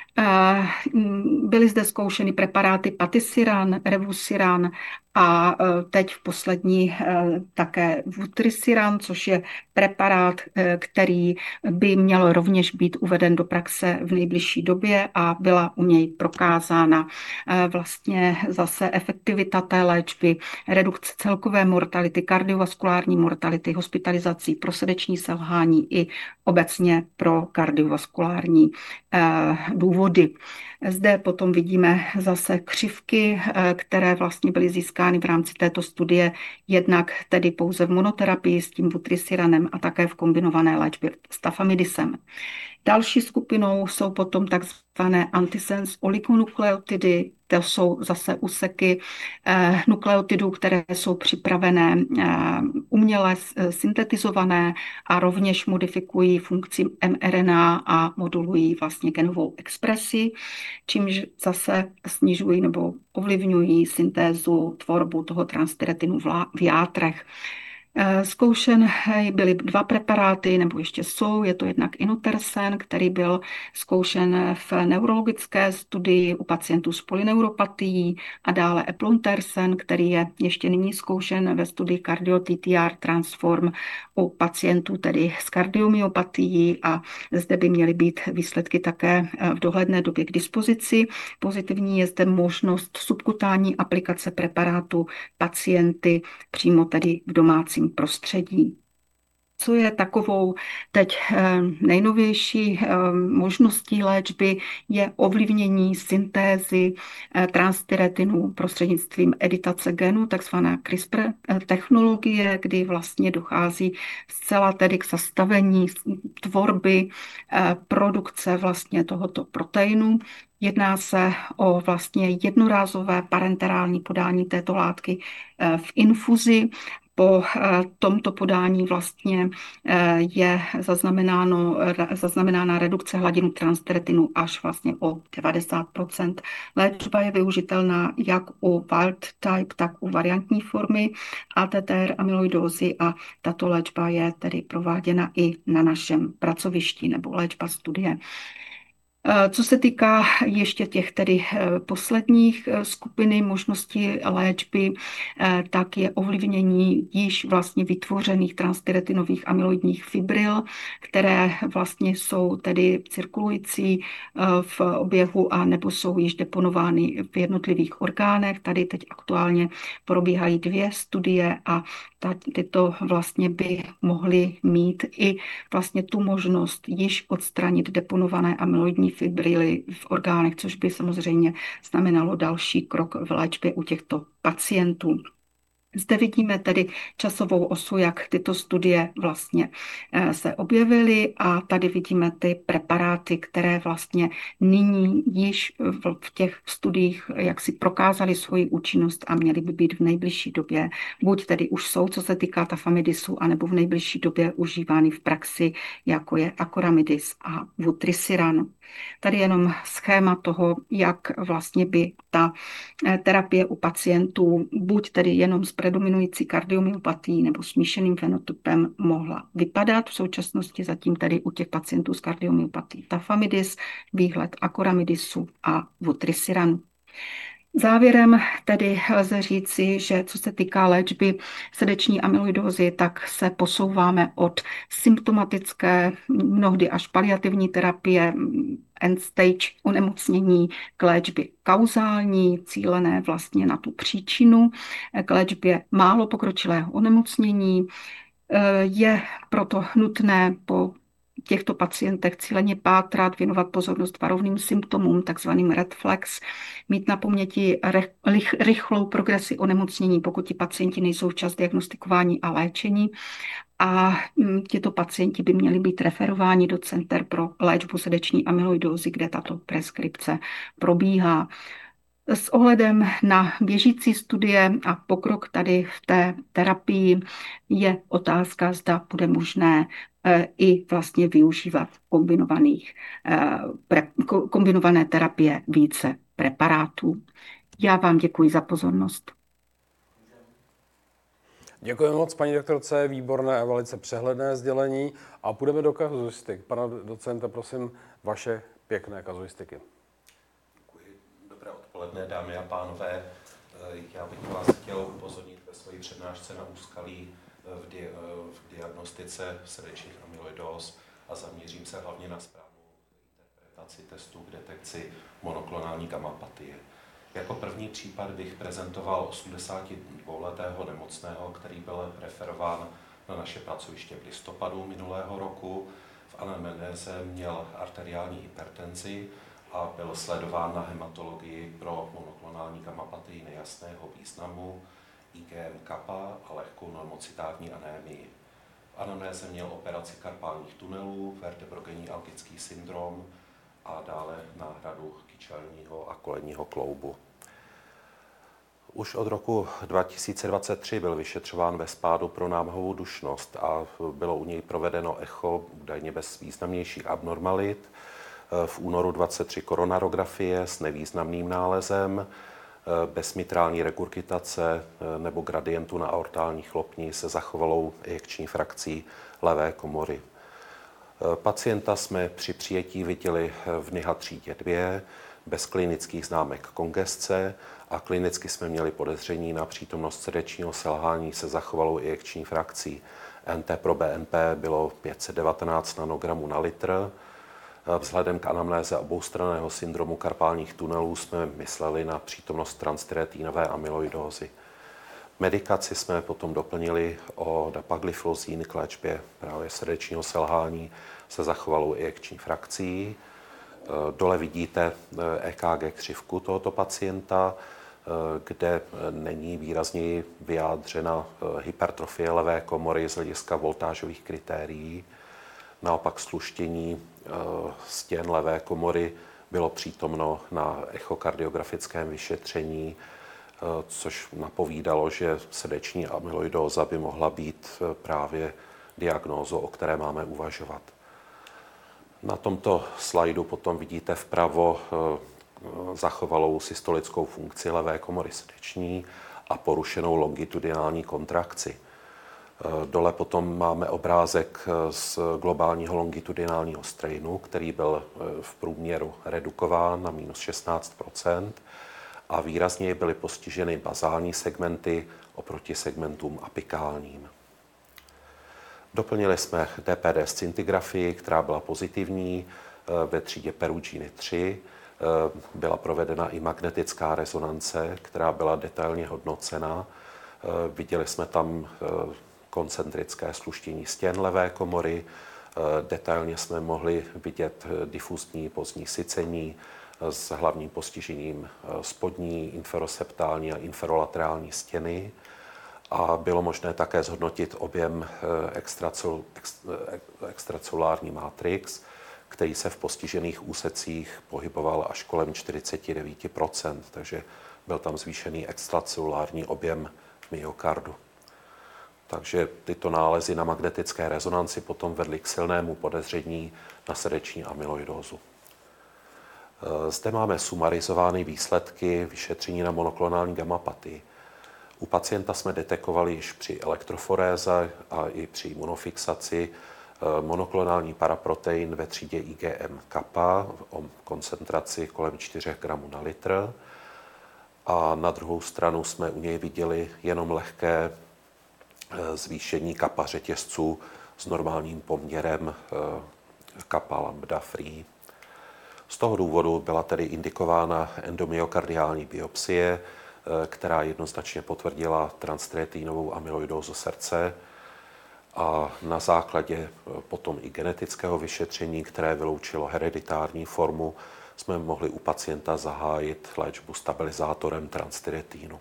byly zde zkoušeny preparáty patisiran, revusiran a teď v poslední také vutrisiran, což je preparát, který by měl rovněž být uveden do praxe v nejbližší době a byla u něj prokázána vlastně zase efektivita té léčby, redukce celkové mortality, kardiovaskulární mortality, hospitalizací pro srdeční selhání i obecně pro kardiovaskulární důvody. Zde potom vidíme zase křivky, které vlastně byly získány v rámci této studie, jednak tedy pouze v monoterapii s tím vutrisiranem a také v kombinované léčbě s tafamidisem. Další skupinou jsou potom takzvané antisense oligonukleotidy. To jsou zase úseky nukleotidů, které jsou připravené, uměle syntetizované a rovněž modifikují funkci mRNA a modulují vlastně genovou expresi, čímž zase snižují nebo ovlivňují syntézu, tvorbu toho transtyretinu v játrech. Zkoušen byly dva preparáty, nebo ještě jsou, je to jednak inotersen, který byl zkoušen v neurologické studii u pacientů s polyneuropatií, a dále eplontersen, který je ještě nyní zkoušen ve studii Cardio-TTR Transform u pacientů tedy s kardiomyopatií, a zde by měly být výsledky také v dohledné době k dispozici. Pozitivní je zde možnost subkutální aplikace preparátu pacienty přímo tedy v domácím prostředí. Co je takovou teď nejnovější možností léčby, je ovlivnění syntézy transtyretinu prostřednictvím editace genu, takzvaná CRISPR technologie, kdy vlastně dochází zcela tedy k zastavení tvorby produkce vlastně tohoto proteinu. Jedná se o vlastně jednorázové parenterální podání této látky v infuzi. Po tomto podání vlastně je zaznamenána redukce hladiny transtyretinu až vlastně o 90%. Léčba je využitelná jak u wild type, tak u variantní formy ATTR amyloidózy, a tato léčba je tedy prováděna i na našem pracovišti, nebo léčba studie. Co se týká ještě těch tedy posledních skupiny možností léčby, tak je ovlivnění již vlastně vytvořených transtyretinových amyloidních fibril, které vlastně jsou tedy cirkulující v oběhu a nebo jsou již deponovány v jednotlivých orgánech. Tady teď aktuálně probíhají dvě studie a tyto vlastně by mohly mít i vlastně tu možnost již odstranit deponované amyloidní fibrily v orgánech, což by samozřejmě znamenalo další krok v léčbě u těchto pacientů. Zde vidíme tedy časovou osu, jak tyto studie vlastně se objevily, a tady vidíme ty preparáty, které vlastně nyní již v těch studiích jak si prokázaly svoji účinnost a měly by být v nejbližší době, buď tedy už jsou, co se týká tafamidisu, anebo v nejbližší době užívány v praxi, jako je acoramidis a vutrisiran. Tady jenom schéma toho, jak vlastně by ta terapie u pacientů, buď tedy jenom s predominující kardiomyopatií nebo smíšeným fenotypem, mohla vypadat. V současnosti zatím tedy u těch pacientů s kardiomyopatií tafamidis, výhled akoramidisu a vutrisiran. Závěrem tedy lze říci, že co se týká léčby srdeční amyloidózy, tak se posouváme od symptomatické, mnohdy až paliativní terapie, end stage onemocnění, k léčbě kauzální, cílené vlastně na tu příčinu, k léčbě málo pokročilého onemocnění. Je proto nutné po těchto pacientech cíleně pátrat, věnovat pozornost varovným symptomům, takzvaným red flags, mít na paměti rychlou progresi onemocnění, pokud ti pacienti nejsou včas diagnostikování a léčení. A tito pacienti by měli být referováni do center pro léčbu srdeční amyloidózy, kde tato preskripce probíhá. S ohledem na běžící studie a pokrok tady v té terapii je otázka, zda bude možné i vlastně využívat kombinované terapie více preparátů. Já vám děkuji za pozornost. Děkuji moc, paní doktorce, výborné a velice přehledné sdělení. A půjdeme do kazuistik. Pana docenta, prosím, vaše pěkné kazuistiky. Dobré odpoledne, dámy a pánové. Já bych vás chtěl upozornit ve své přednášce na úskalí v diagnostice srdečních amyloidóz a zaměřím se hlavně na správnou interpretaci testů k detekci monoklonální gamapatie. Jako první případ bych prezentoval 82letého nemocného, který byl referován na naše pracoviště v listopadu minulého roku. V anamnéze měl arteriální hypertenzi a byl sledován na hematologii pro monoklonální gamapatii nejasného významu, IgM kappa a lehkou normocitární anémii. V anamnéze měl operaci karpálních tunelů, vertebrogenní algický syndrom a dále náhradu kyčelního a kolenního kloubu. Už od roku 2023 byl vyšetřován ve spádu pro námhovou dušnost a bylo u něj provedeno echo údajně bez významnějších abnormalit. V únoru 23 koronarografie s nevýznamným nálezem, bez mitrální regurgitace nebo gradientu na aortální chlopni se zachovalou ejekční frakcí levé komory. Pacienta jsme při přijetí viděli v NIHA třídě 2, bez klinických známek kongesce a klinicky jsme měli podezření na přítomnost srdečního selhání se zachovalou ejekční frakcí. NT pro BNP bylo 519 nanogramů na litr. Vzhledem k anamnéze oboustranného syndromu karpálních tunelů jsme mysleli na přítomnost transthyretinové amyloidózy. Medikaci jsme potom doplnili o dapagliflozin k léčbě právě srdečního selhání se zachovalou ejekční frakcí. Dole vidíte EKG křivku tohoto pacienta, kde není výrazně vyjádřena hypertrofie levé komory z hlediska voltážových kritérií. Naopak sluštění stěn levé komory bylo přítomno na echokardiografickém vyšetření, což napovídalo, že srdeční amyloidóza by mohla být právě diagnózou, o které máme uvažovat. Na tomto slajdu potom vidíte vpravo zachovalou systolickou funkci levé komory srdeční a porušenou longitudinální kontrakci. Dole potom máme obrázek z globálního longitudinálního strainu, který byl v průměru redukován na minus 16% a výrazně byly postiženy bazální segmenty oproti segmentům apikálním. Doplnili jsme DPD scintigrafii, která byla pozitivní ve třídě Perugini 3. Byla provedena i magnetická rezonance, která byla detailně hodnocena. Viděli jsme tam koncentrické sluštění stěn levé komory. Detailně jsme mohli vidět difuzní pozdní sycení s hlavním postižením spodní, inferoseptální a inferolaterální stěny. A bylo možné také zhodnotit objem extracelulární matrix, který se v postižených úsecích pohyboval až kolem 49%, takže byl tam zvýšený extracelulární objem v myokardu. Takže tyto nálezy na magnetické rezonanci potom vedly k silnému podezření na srdeční amyloidózu. Zde máme sumarizovány výsledky vyšetření na monoklonální gamapatii. U pacienta jsme detekovali již při elektroforéze a i při imunofixaci monoklonální paraprotein ve třídě IgM-kappa o koncentraci kolem 4 gramů na litr. A na druhou stranu jsme u něj viděli jenom lehké zvýšení kappa řetězců s normálním poměrem kappa lambda free. Z toho důvodu byla tedy indikována endomyokardiální biopsie, která jednoznačně potvrdila transtreatinovou amyloidózu srdce a na základě potom i genetického vyšetření, které vyloučilo hereditární formu, jsme mohli u pacienta zahájit léčbu stabilizátorem transtreatínu.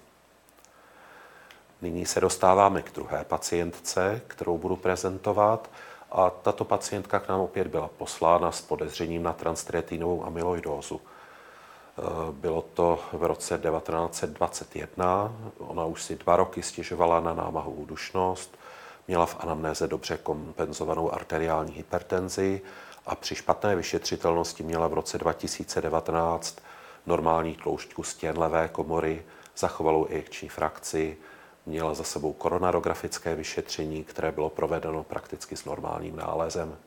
Nyní se dostáváme k druhé pacientce, kterou budu prezentovat. A tato pacientka k nám opět byla poslána s podezřením na transtreatinovou amyloidózu. Bylo to v roce 1921. Ona už si 2 roky stěžovala na námahovou dušnost, měla v anamnéze dobře kompenzovanou arteriální hypertenzi a při špatné vyšetřitelnosti měla v roce 2019 normální tloušťku stěn levé komory, zachovalou ejekční frakci, měla za sebou koronarografické vyšetření, které bylo provedeno prakticky s normálním nálezem.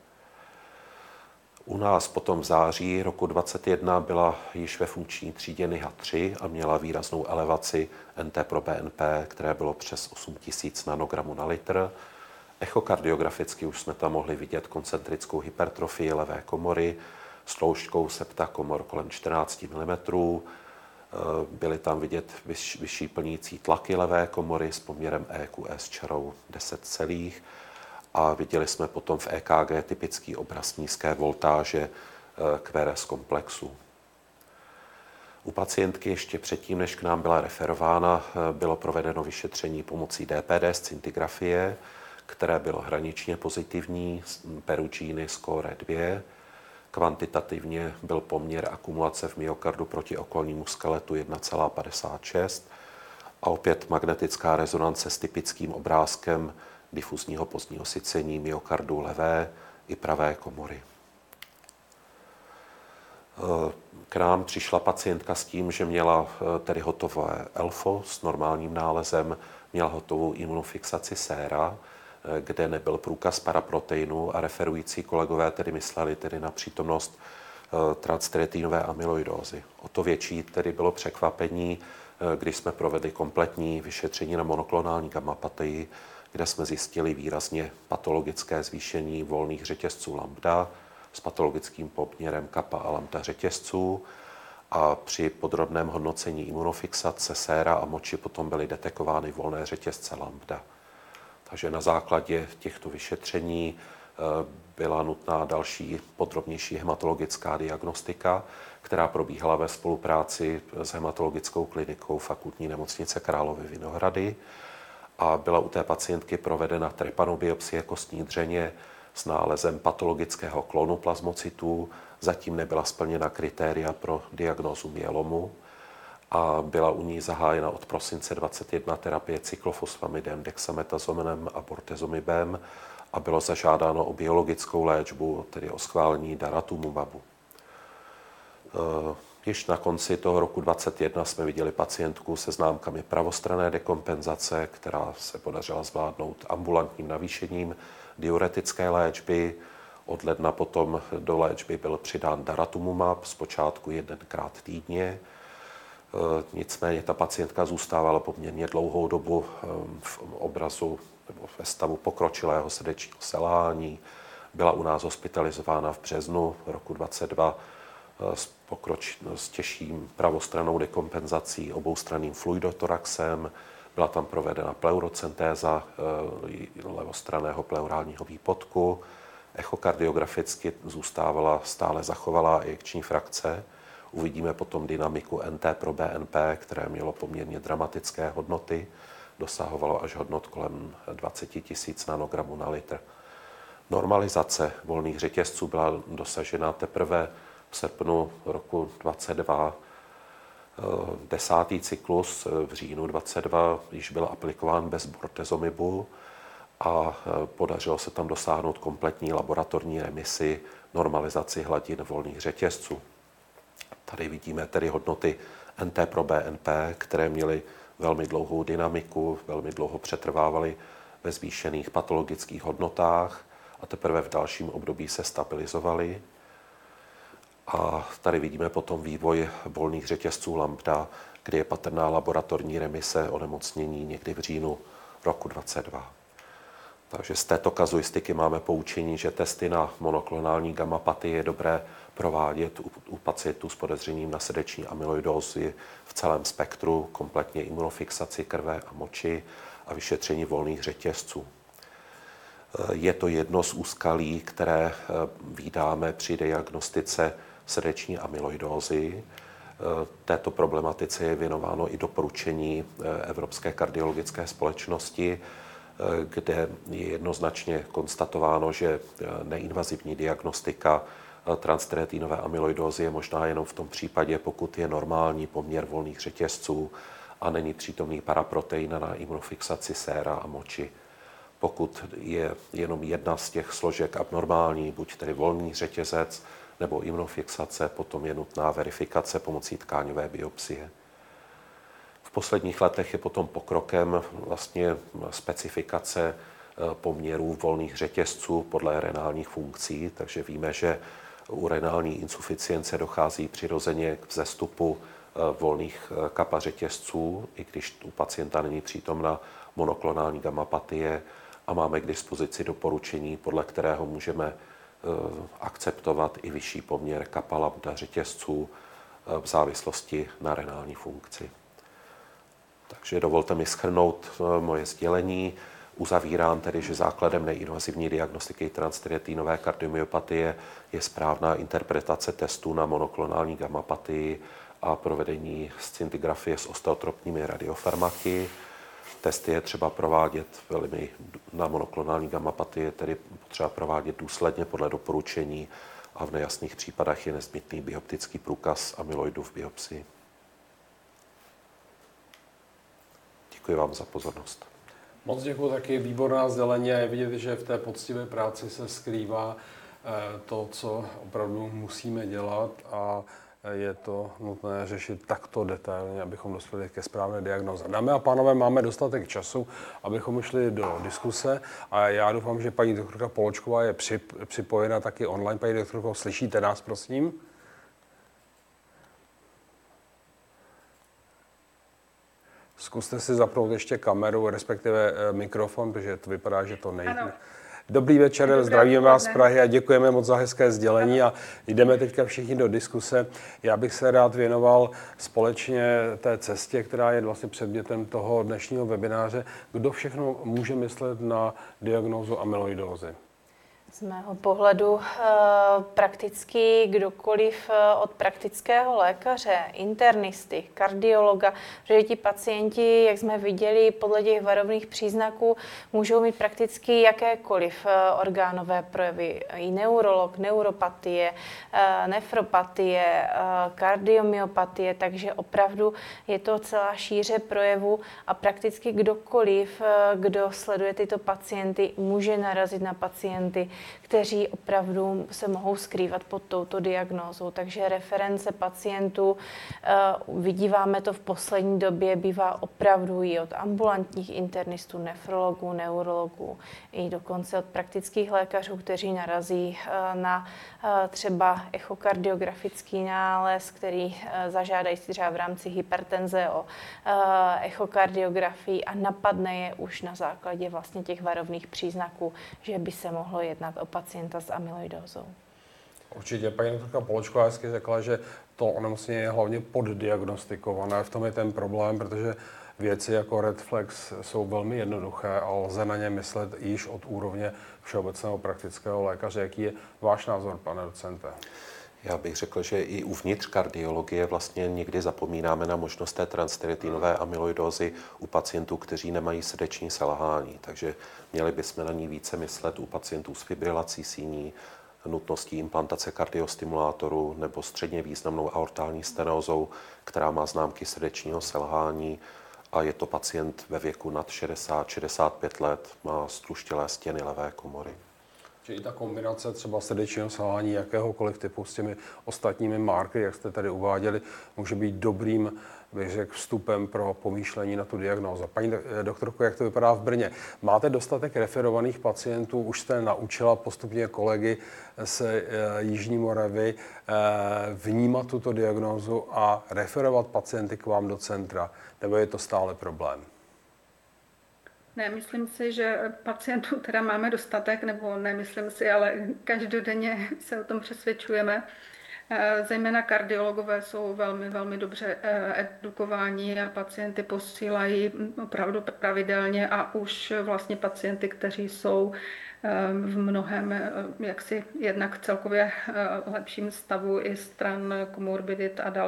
U nás potom v září roku 2021 byla již ve funkční třídě NIHA 3 a měla výraznou elevaci NT-proBNP, které bylo přes 8000 nanogramů na litr. Echokardiograficky už jsme tam mohli vidět koncentrickou hypertrofii levé komory s tloušťkou septa komor kolem 14 mm. Byly tam vidět vyšší plnící tlaky levé komory s poměrem EQS čarou 10 celých a viděli jsme potom v EKG typický obraz nízké voltáže QRS komplexu. U pacientky ještě předtím, než k nám byla referována, bylo provedeno vyšetření pomocí DPD scintigrafie, které bylo hraničně pozitivní, Perugini score 2. Kvantitativně byl poměr akumulace v myokardu proti okolnímu skeletu 1,56 a opět magnetická rezonance s typickým obrázkem difuzního pozdního sycení myokardu levé i pravé komory. K nám přišla pacientka s tím, že měla tedy hotové ELFO s normálním nálezem, měla hotovou imunofixaci séra, kde nebyl průkaz paraproteinu a referující kolegové tedy mysleli tedy na přítomnost transtreatinové amyloidózy. O to větší tedy bylo překvapení, když jsme provedli kompletní vyšetření na monoklonální gamapatii, kde jsme zjistili výrazně patologické zvýšení volných řetězců lambda s patologickým poměrem kappa a lambda řetězců a při podrobném hodnocení imunofixace séra a moči potom byly detekovány volné řetězce lambda. Takže na základě těchto vyšetření byla nutná další podrobnější hematologická diagnostika, která probíhala ve spolupráci s hematologickou klinikou Fakultní nemocnice Královy Vinohrady a byla u té pacientky provedena trepanobiopsie kostní dřeně s nálezem patologického klonu plazmocytů. Zatím nebyla splněna kritéria pro diagnózu myelomu a byla u ní zahájena od prosince 2021 terapie cyklofosfamidem, dexametazomem a bortezomibem a bylo zažádáno o biologickou léčbu, tedy o schválení daratumumab. Již na konci toho roku 2021 jsme viděli pacientku se známkami pravostranné dekompenzace, která se podařila zvládnout ambulantním navýšením diuretické léčby. Od ledna potom do léčby byl přidán daratumumab, zpočátku 1krát týdně. Nicméně ta pacientka zůstávala poměrně dlouhou dobu v obrazu nebo ve stavu pokročilého srdečního selhání. Byla u nás hospitalizována v březnu roku 2022 s těžším pravostrannou dekompenzací oboustranným fluidotoraxem. Byla tam provedena pleurocentéza levostranného pleurálního výpodku. Echokardiograficky zůstávala stále zachovalá ejekční frakce. Uvidíme potom dynamiku NT-proBNP, které mělo poměrně dramatické hodnoty dosahovalo až hodnot kolem 20 000 nanogramů na litr. Normalizace volných řetězců byla dosažena teprve v srpnu roku 2022. 10. cyklus v říjnu 2022 již byl aplikován bez bortezomibu a podařilo se tam dosáhnout kompletní laboratorní remisi, normalizaci hladin volných řetězců. Tady vidíme tedy hodnoty NT pro BNP, které měly velmi dlouhou dynamiku, velmi dlouho přetrvávaly ve zvýšených patologických hodnotách a teprve v dalším období se stabilizovaly. A tady vidíme potom vývoj volných řetězců lambda, kdy je patrná laboratorní remise onemocnění někdy v říjnu roku 2022. Takže z této kazuistiky máme poučení, že testy na monoklonální gamapatii je dobré provádět u pacientů s podezřením na srdeční amyloidózy v celém spektru, kompletně imunofixaci krve a moči a vyšetření volných řetězců. Je to jedno z úskalí, které vídáme při diagnostice srdeční amyloidózy. Této problematice je věnováno i doporučení Evropské kardiologické společnosti, kde je jednoznačně konstatováno, že neinvazivní diagnostika transthyretinové amyloidózy je možná jenom v tom případě, pokud je normální poměr volných řetězců a není přítomný paraprotein na imunofixaci séra a moči. Pokud je jenom jedna z těch složek abnormální, buď tedy volný řetězec nebo imunofixace, potom je nutná verifikace pomocí tkáňové biopsie. V posledních letech je potom pokrokem vlastně specifikace poměrů volných řetězců podle renálních funkcí, takže víme, že u renální insuficience dochází přirozeně k vzestupu volných kappa řetězců, i když u pacienta není přítomna monoklonální gamapatie a máme k dispozici doporučení, podle kterého můžeme akceptovat i vyšší poměr kappa lambda řetězců v závislosti na renální funkci. Takže dovolte mi shrnout moje sdělení. Uzavírám tedy, že základem neinvazivní diagnostiky transthyretinové kardiomyopatie je správná interpretace testů na monoklonální gamapatii a provedení scintigrafie s osteotropními radiofarmaky. Testy je třeba provádět na monoklonální gamapatii, tedy potřeba provádět důsledně podle doporučení a v nejasných případech je nezbytný bioptický průkaz amyloidu v biopsii. Děkuji vám za pozornost. Moc děkuji, taky výborná sdělení a je vidět, že v té poctivé práci se skrývá to, co opravdu musíme dělat a je to nutné řešit takto detailně, abychom dospěli ke správné diagnoze. Dámy a pánové, máme dostatek času, abychom šli do diskuse a já doufám, že paní doktorka Poločková je připojena taky online. Paní doktorko, slyšíte nás, prosím? Zkuste si zapnout ještě kameru, respektive mikrofon, protože to vypadá, že to nejde. Ano. Dobrý večer, zdravíme vás z Prahy a děkujeme moc za hezké sdělení a jdeme teďka všichni do diskuse. Já bych se rád věnoval společně té cestě, která je vlastně předmětem toho dnešního webináře. Kdo všechno může myslet na diagnózu amyloidózy? Z mého pohledu prakticky kdokoliv od praktického lékaře, internisty, kardiologa, že ti pacienti, jak jsme viděli, podle těch varovných příznaků můžou mít prakticky jakékoliv orgánové projevy. I neurolog, neuropatie, nefropatie, kardiomyopatie, takže opravdu je to celá šíře projevů a prakticky kdokoliv, kdo sleduje tyto pacienty, může narazit na pacienty, kteří opravdu se mohou skrývat pod touto diagnózou. Takže reference pacientů, vidíváme to v poslední době, bývá opravdu i od ambulantních internistů, nefrologů, neurologů, i dokonce od praktických lékařů, kteří narazí na třeba echokardiografický nález, který zažádají si třeba v rámci hypertenze o echokardiografii a napadne je už na základě vlastně těch varovných příznaků, že by se mohlo jednat o pacienta s amyloidózou. Určitě paní doktorka Poločková hezky řekla, že to onemocnění je hlavně poddiagnostikované. V tom je ten problém, protože věci jako red flags jsou velmi jednoduché a lze na ně myslet již od úrovně všeobecného praktického lékaře. Jaký je váš názor, pane docente? Já bych řekl, že i uvnitř kardiologie vlastně někdy zapomínáme na možnost té transthyretinové amyloidózy u pacientů, kteří nemají srdeční selhání. Takže měli bychom na ní více myslet u pacientů s fibrilací síní, nutností implantace kardiostimulátoru nebo středně významnou aortální stenózou, která má známky srdečního selhání a je to pacient ve věku nad 60-65 let, má stluštělé stěny levé komory. Čili ta kombinace třeba srdečního selhání jakéhokoliv typu s těmi ostatními markery, jak jste tady uváděli, může být dobrým, bych řekl, vstupem pro pomýšlení na tu diagnózu. Paní doktorko, jak to vypadá v Brně? Máte dostatek referovaných pacientů? Už jste naučila postupně kolegy z Jižní Moravy vnímat tuto diagnózu a referovat pacienty k vám do centra? Nebo je to stále problém? Ne, myslím si, že pacientů teda máme dostatek, nebo nemyslím si, ale každodenně se o tom přesvědčujeme. Zejména kardiologové jsou velmi, velmi dobře edukováni a pacienty posílají opravdu pravidelně a už vlastně pacienty, kteří jsou v mnohem jaksi jednak celkově lepším stavu i stran komorbidit a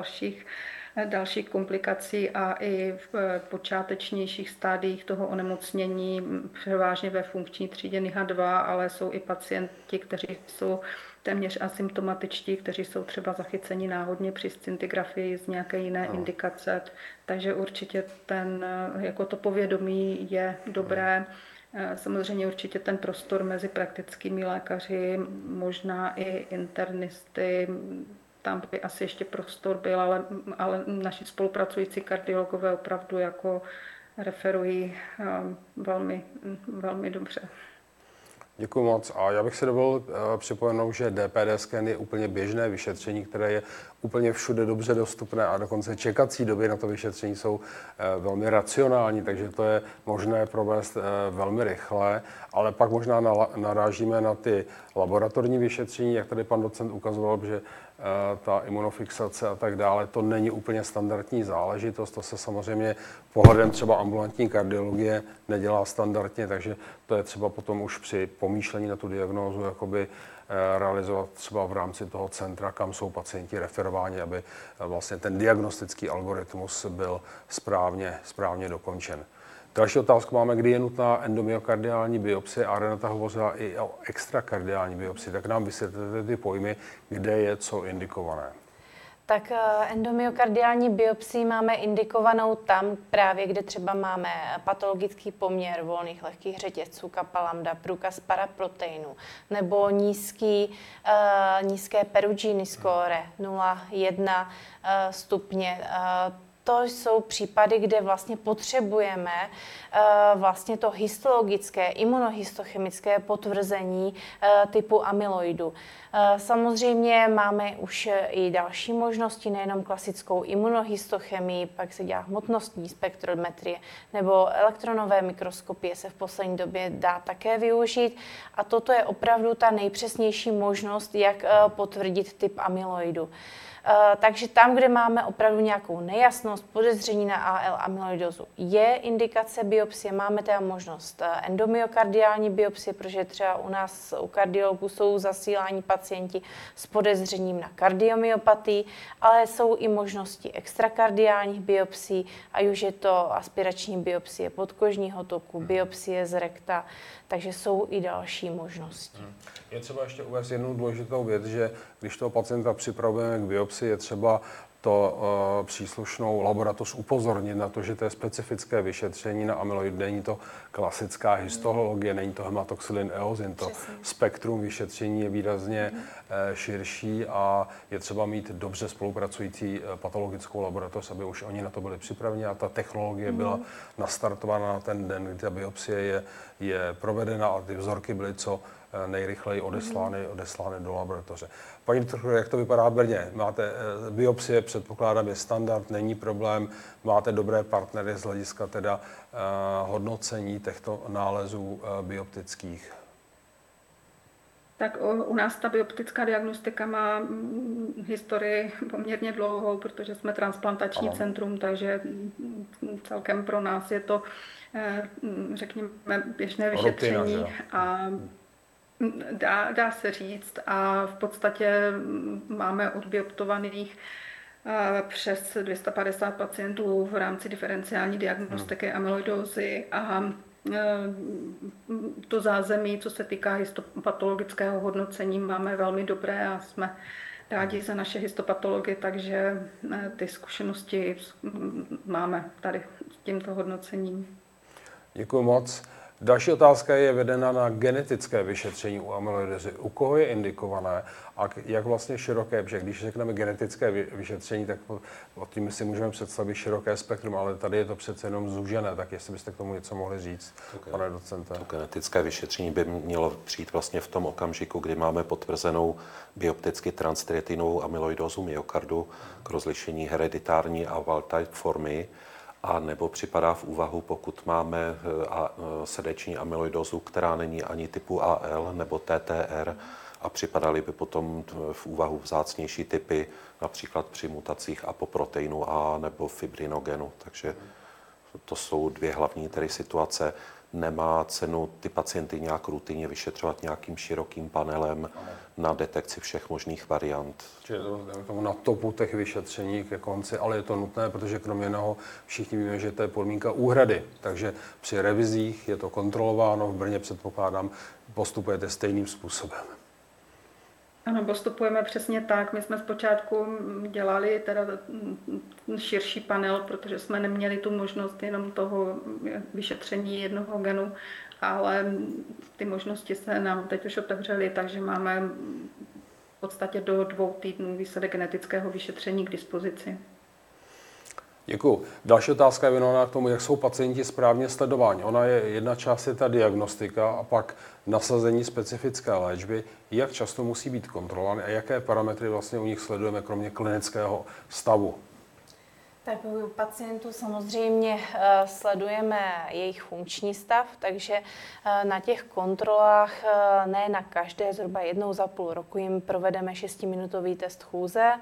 dalších komplikací a i v počátečnějších stádiích toho onemocnění, převážně ve funkční třídě NIHA2, ale jsou i pacienti, kteří jsou téměř asymptomatičtí, kteří jsou třeba zachyceni náhodně při scintigrafii z nějaké jiné indikace. Takže určitě jako to povědomí je dobré. Samozřejmě určitě ten prostor mezi praktickými lékaři, možná i internisty, tam by asi ještě prostor byl, ale naši spolupracující kardiologové opravdu jako referují velmi, velmi dobře. Děkuji moc. A já bych si dovolil připomenout, že DPD scan je úplně běžné vyšetření, které je úplně všude dobře dostupné a dokonce čekací doby na to vyšetření jsou velmi racionální, takže to je možné provést velmi rychle, ale pak možná narážíme na ty laboratorní vyšetření, jak tady pan docent ukazoval, že ta imunofixace a tak dále, to není úplně standardní záležitost, to se samozřejmě pohledem třeba ambulantní kardiologie nedělá standardně, takže to je třeba potom už při pomýšlení na tu diagnózu jakoby realizovat třeba v rámci toho centra, kam jsou pacienti referováni, aby vlastně ten diagnostický algoritmus byl správně dokončen. Další otázku máme, kdy je nutná endomyokardiální biopsie a Renata hovořila i o extrakardiální biopsii. Tak nám vysvětlete ty pojmy, kde je co indikované. Tak endomyokardiální biopsii máme indikovanou tam právě, kde třeba máme patologický poměr volných lehkých řetězců kappa lambda, průkaz paraproteinu nebo nízké Perugini score 0,1 stupně. To jsou případy, kde vlastně potřebujeme vlastně to histologické, imunohistochemické potvrzení typu amyloidu. Samozřejmě máme už i další možnosti, nejenom klasickou imunohistochemii, pak se dělá hmotnostní spektrometrie nebo elektronové mikroskopie se v poslední době dá také využít. A toto je opravdu ta nejpřesnější možnost, jak potvrdit typ amyloidu. Takže tam, kde máme opravdu nějakou nejasnost, podezření na AL amyloidózu, je indikace biopsie, máme teda možnost endomyokardiální biopsie, protože třeba u nás, u kardiologů, jsou zasílání pacienti s podezřením na kardiomyopatii, ale jsou i možnosti extrakardiálních biopsií, ať už je to aspirační biopsie podkožního toku, biopsie z rekta, takže jsou i další možnosti. Je třeba ještě uvést jednu důležitou věc, že když toho pacienta připravujeme k biopsii, je třeba to příslušnou laboratoř upozornit na to, že to je specifické vyšetření na amyloid. Není to klasická histologie, není to hematoxylin eosin. To spektrum vyšetření je výrazně širší a je třeba mít dobře spolupracující patologickou laboratoř, aby už oni na to byli připraveni a ta technologie byla nastartována na ten den, kdy ta biopsie je provedena a ty vzorky byly co nejrychleji odeslány do laboratoře. Paní doktorko, jak to vypadá v Brně? Máte biopsie, předpokládám, je standard, není problém, máte dobré partnery z hlediska teda hodnocení těchto nálezů bioptických? Tak u nás ta bioptická diagnostika má historii poměrně dlouhou, protože jsme transplantační centrum, takže celkem pro nás je to, řekněme, běžné vyšetření. A Dá se říct a v podstatě máme odbioptovaných přes 250 pacientů v rámci diferenciální diagnostiky amyloidózy a to zázemí, co se týká histopatologického hodnocení, máme velmi dobré a jsme rádi za naše histopatology, takže ty zkušenosti máme tady s tímto hodnocením. Děkuji moc. Další otázka je vedena na genetické vyšetření u amyloidozy. U koho je indikované a jak vlastně široké, protože když řekneme genetické vyšetření, tak pod tím si můžeme představit široké spektrum, ale tady je to přece jenom zúžené, tak jestli byste k tomu něco mohli říct, pane docente. To genetické vyšetření by mělo přijít vlastně v tom okamžiku, kdy máme potvrzenou biopticky transthyretinovou amyloidózu myokardu k rozlišení hereditární a wild-type formy, a nebo připadá v úvahu, pokud máme srdeční amyloidózu, která není ani typu AL nebo TTR, a připadaly by potom v úvahu vzácnější typy, například při mutacích apoproteinu A nebo fibrinogenu. Takže to jsou dvě hlavní tedy situace. Nemá cenu ty pacienty nějak rutinně vyšetřovat nějakým širokým panelem na detekci všech možných variant. Čili to na topu těch vyšetření ke konci, ale je to nutné, protože kromě jiného všichni víme, že to je podmínka úhrady. Takže při revizích je to kontrolováno, v Brně předpokládám, postupujete stejným způsobem. Ano, postupujeme přesně tak. My jsme zpočátku dělali teda širší panel, protože jsme neměli tu možnost jenom toho vyšetření jednoho genu, ale ty možnosti se nám teď už otevřely, takže máme v podstatě do 2 týdnů výsledek genetického vyšetření k dispozici. Děkuji. Další otázka je věnovaná k tomu, jak jsou pacienti správně sledováni. Ona je jedna část je ta diagnostika a pak nasazení specifické léčby. Jak často musí být kontrolovány a jaké parametry vlastně u nich sledujeme, kromě klinického stavu? Tak u pacientů samozřejmě sledujeme jejich funkční stav, takže na těch kontrolách, ne na každé, zhruba jednou za půl roku jim provedeme 6minutový test chůze.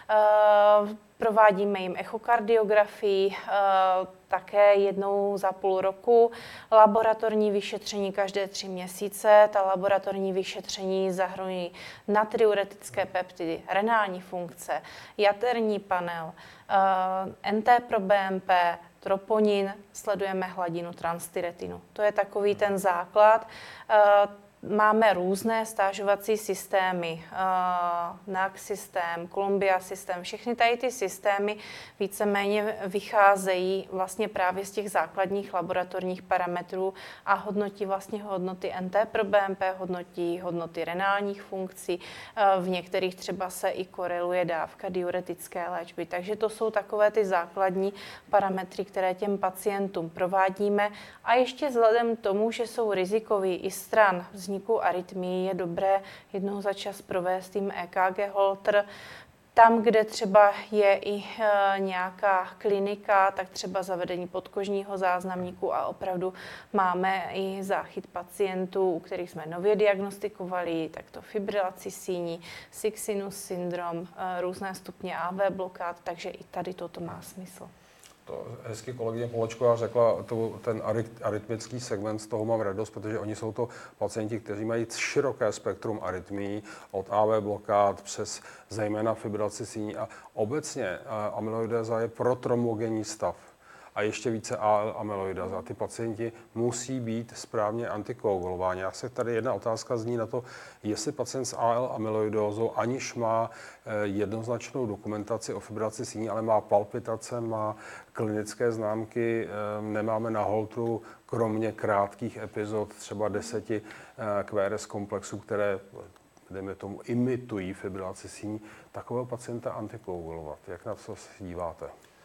Provádíme jim echokardiografii také jednou za půl roku, laboratorní vyšetření každé 3 měsíce. Ta laboratorní vyšetření zahrnují natriuretické peptidy, renální funkce, jaterní panel, NT-proBNP, troponin, sledujeme hladinu transthyretinu. To je takový ten základ. Máme různé stážovací systémy, NAC systém, Columbia systém, všechny tady ty systémy víceméně vycházejí vlastně právě z těch základních laboratorních parametrů a hodnotí vlastně hodnoty NT-proBNP, hodnotí hodnoty renálních funkcí, v některých třeba se i koreluje dávka diuretické léčby. Takže to jsou takové ty základní parametry, které těm pacientům provádíme a ještě vzhledem k tomu, že jsou rizikoví i stran vzniku arytmii, je dobré jednou za čas provést jim EKG Holter. Tam, kde třeba je i nějaká klinika, tak třeba zavedení podkožního záznamníku a opravdu máme i záchyt pacientů, u kterých jsme nově diagnostikovali, tak to fibrilaci síní, Sixinus syndrom, různé stupně AV blokád, takže i tady toto má smysl. To hezky kolegyně Polečková řekla, ten arytmický segment, z toho mám radost, protože oni jsou to pacienti, kteří mají široké spektrum arytmií, od AV blokád přes zejména fibrilaci síní a obecně amyloidéza je protrombogenní stav. A ještě více AL amyloidéza. Ty pacienti musí být správně antikoagulováni. Já se tady jedna otázka zní na to, jestli pacient s AL amyloidózou, aniž má jednoznačnou dokumentaci o fibrilaci síní, ale má palpitace, má klinické známky, nemáme na holtru, kromě krátkých epizod, třeba 10 QRS komplexů, které dejme tomu imitují fibrilaci síní, takového pacienta antikoagulovat. Jak na to se díváte?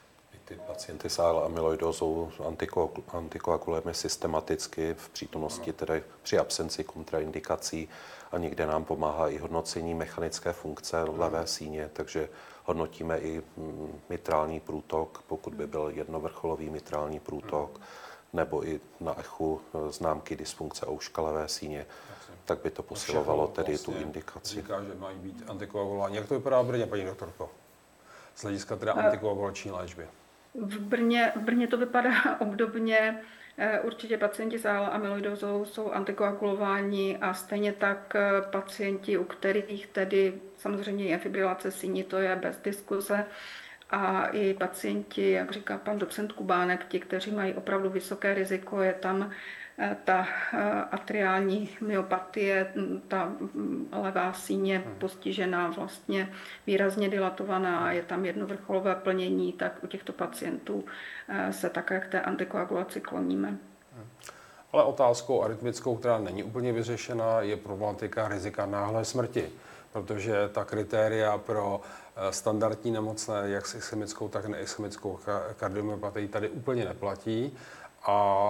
Ty pacienty s AL amyloidózou antikoagulujeme systematicky v přítomnosti, tedy při absenci kontraindikací a někde nám pomáhá i hodnocení mechanické funkce levé síně, takže hodnotíme i mitrální průtok, pokud by byl jednovrcholový mitrální průtok, nebo i na echu známky dysfunkce ouška levé síně, tak by to posilovalo tedy vlastně tu indikaci. Říká, že mají být antikoagulováni. Jak to vypadá v Brně, paní doktorko? Z hlediska teda antikoagulační léčby. V Brně to vypadá obdobně. Určitě pacienti s amyloidózou jsou antikoagulováni a stejně tak pacienti, u kterých tedy samozřejmě je fibrilace síní, to je bez diskuze. A i pacienti, jak říká pan docent Kubánek, ti, kteří mají opravdu vysoké riziko, je tam ta atriální myopatie, ta levá síně postižená, vlastně výrazně dilatovaná, je tam jednovrcholové plnění, tak u těchto pacientů se také k té antikoagulaci kloníme. Ale otázkou arytmickou, která není úplně vyřešená, je problematika rizika náhlé smrti, protože ta kritéria pro standardní nemocné, jak s ischemickou, tak neischemickou kardiomyopatii tady úplně neplatí a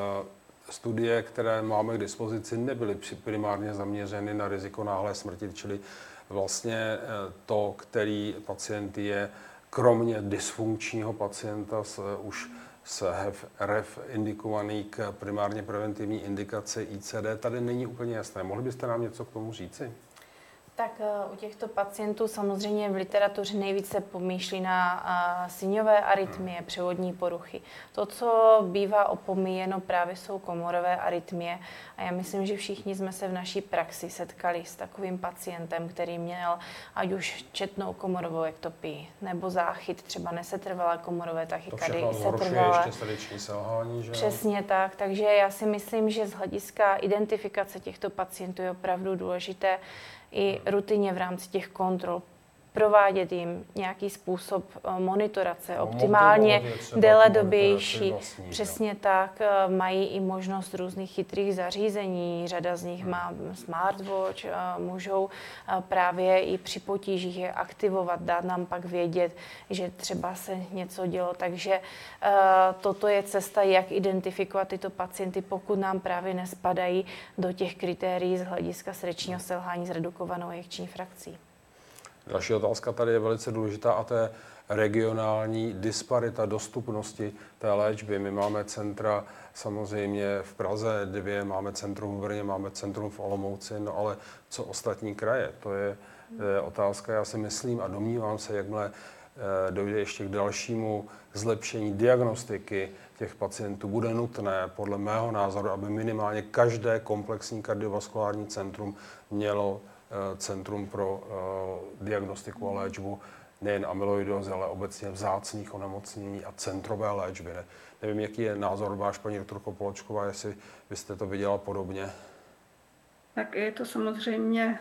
studie, které máme k dispozici, nebyly primárně zaměřeny na riziko náhlé smrti, čili vlastně to, který pacient je, kromě dysfunkčního pacienta už s HFrEF indikovaný k primárně preventivní indikaci ICD, tady není úplně jasné. Mohli byste nám něco k tomu říci? Tak u těchto pacientů samozřejmě v literatuře nejvíce pomýšlí na síňové arytmie, převodní poruchy. To, co bývá opomíjeno, právě jsou komorové arytmie. A já myslím, že všichni jsme se v naší praxi setkali s takovým pacientem, který měl ať už četnou komorovou ektopii, nebo záchyt třeba nesetrvalé komorové tachykardie, to všechno zhoršuje ještě srdeční selhání, že? Přesně tak. Takže já si myslím, že z hlediska identifikace těchto pacientů je opravdu důležité i rutině v rámci těch kontrol provádět jim nějaký způsob monitorace, optimálně déledobější. Přesně tak, mají i možnost různých chytrých zařízení, řada z nich má smartwatch, můžou právě i při potížích je aktivovat, dát nám pak vědět, že třeba se něco dělo. Takže toto je cesta, jak identifikovat tyto pacienty, pokud nám právě nespadají do těch kritérií z hlediska srdečního selhání s redukovanou ejekční frakcí. Další otázka tady je velice důležitá a to je regionální disparita dostupnosti té léčby. My máme centra samozřejmě v Praze 2, máme centrum v Brně, máme centrum v Olomouci, no ale co ostatní kraje? To je otázka, já si myslím a domnívám se, jakmile dojde ještě k dalšímu zlepšení diagnostiky těch pacientů, bude nutné, podle mého názoru, aby minimálně každé komplexní kardiovaskulární centrum mělo centrum pro diagnostiku a léčbu nejen amyloidózy, ale obecně vzácných onemocnění a centrové léčby. Nevím, jaký je názor váš, paní doktorko Poločková, jestli byste to viděla podobně. Tak je to samozřejmě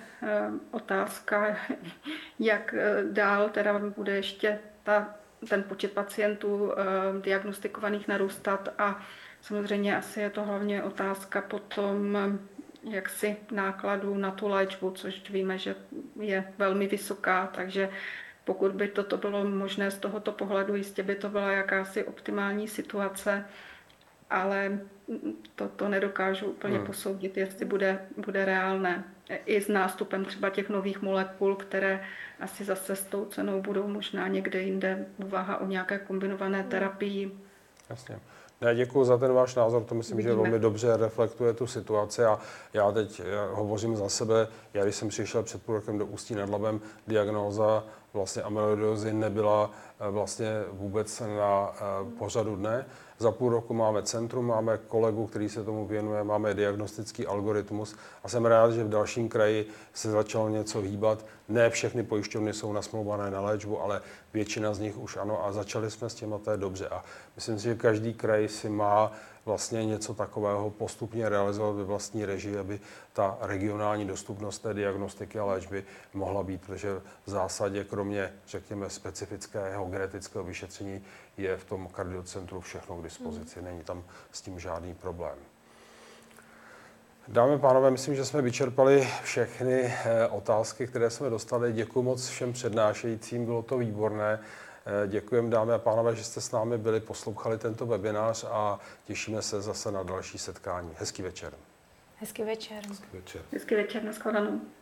otázka, jak dál teda bude ještě ten počet pacientů diagnostikovaných narůstat a samozřejmě asi je to hlavně otázka potom jaksi nákladů na tu léčbu, což víme, že je velmi vysoká, takže pokud by toto bylo možné z tohoto pohledu, jistě by to byla jakási optimální situace, ale to nedokážu úplně posoudit, jestli bude reálné. I s nástupem třeba těch nových molekul, které asi zase s tou cenou budou možná někde jinde úvaha o nějaké kombinované terapii. Jasně. Ne, děkuji za ten váš názor, to myslím, že velmi dobře reflektuje tu situaci a já teď hovořím za sebe. Já když jsem přišel před půl rokem do Ústí nad Labem, diagnóza vlastně amyloidózy nebyla vlastně vůbec na pořadu dne. Za půl roku máme centrum, máme kolegu, který se tomu věnuje, máme diagnostický algoritmus a jsem rád, že v dalším kraji se začalo něco hýbat. Ne všechny pojišťovny jsou nasmlouvané na léčbu, ale většina z nich už ano a začali jsme s tím a to je dobře. A myslím si, že každý kraj si má vlastně něco takového postupně realizovat ve vlastní režii, aby ta regionální dostupnost té diagnostiky a léčby mohla být, protože v zásadě kromě, řekněme, specifického genetického vyšetření je v tom kardiocentru všechno k dispozici. Není tam s tím žádný problém. Dámy a pánové, myslím, že jsme vyčerpali všechny otázky, které jsme dostali. Děkuji moc všem přednášejícím, bylo to výborné. Děkujeme, dámy a pánové, že jste s námi byli, poslouchali tento webinář a těšíme se zase na další setkání. Hezký večer. Hezký večer. Hezký večer, nashledanou.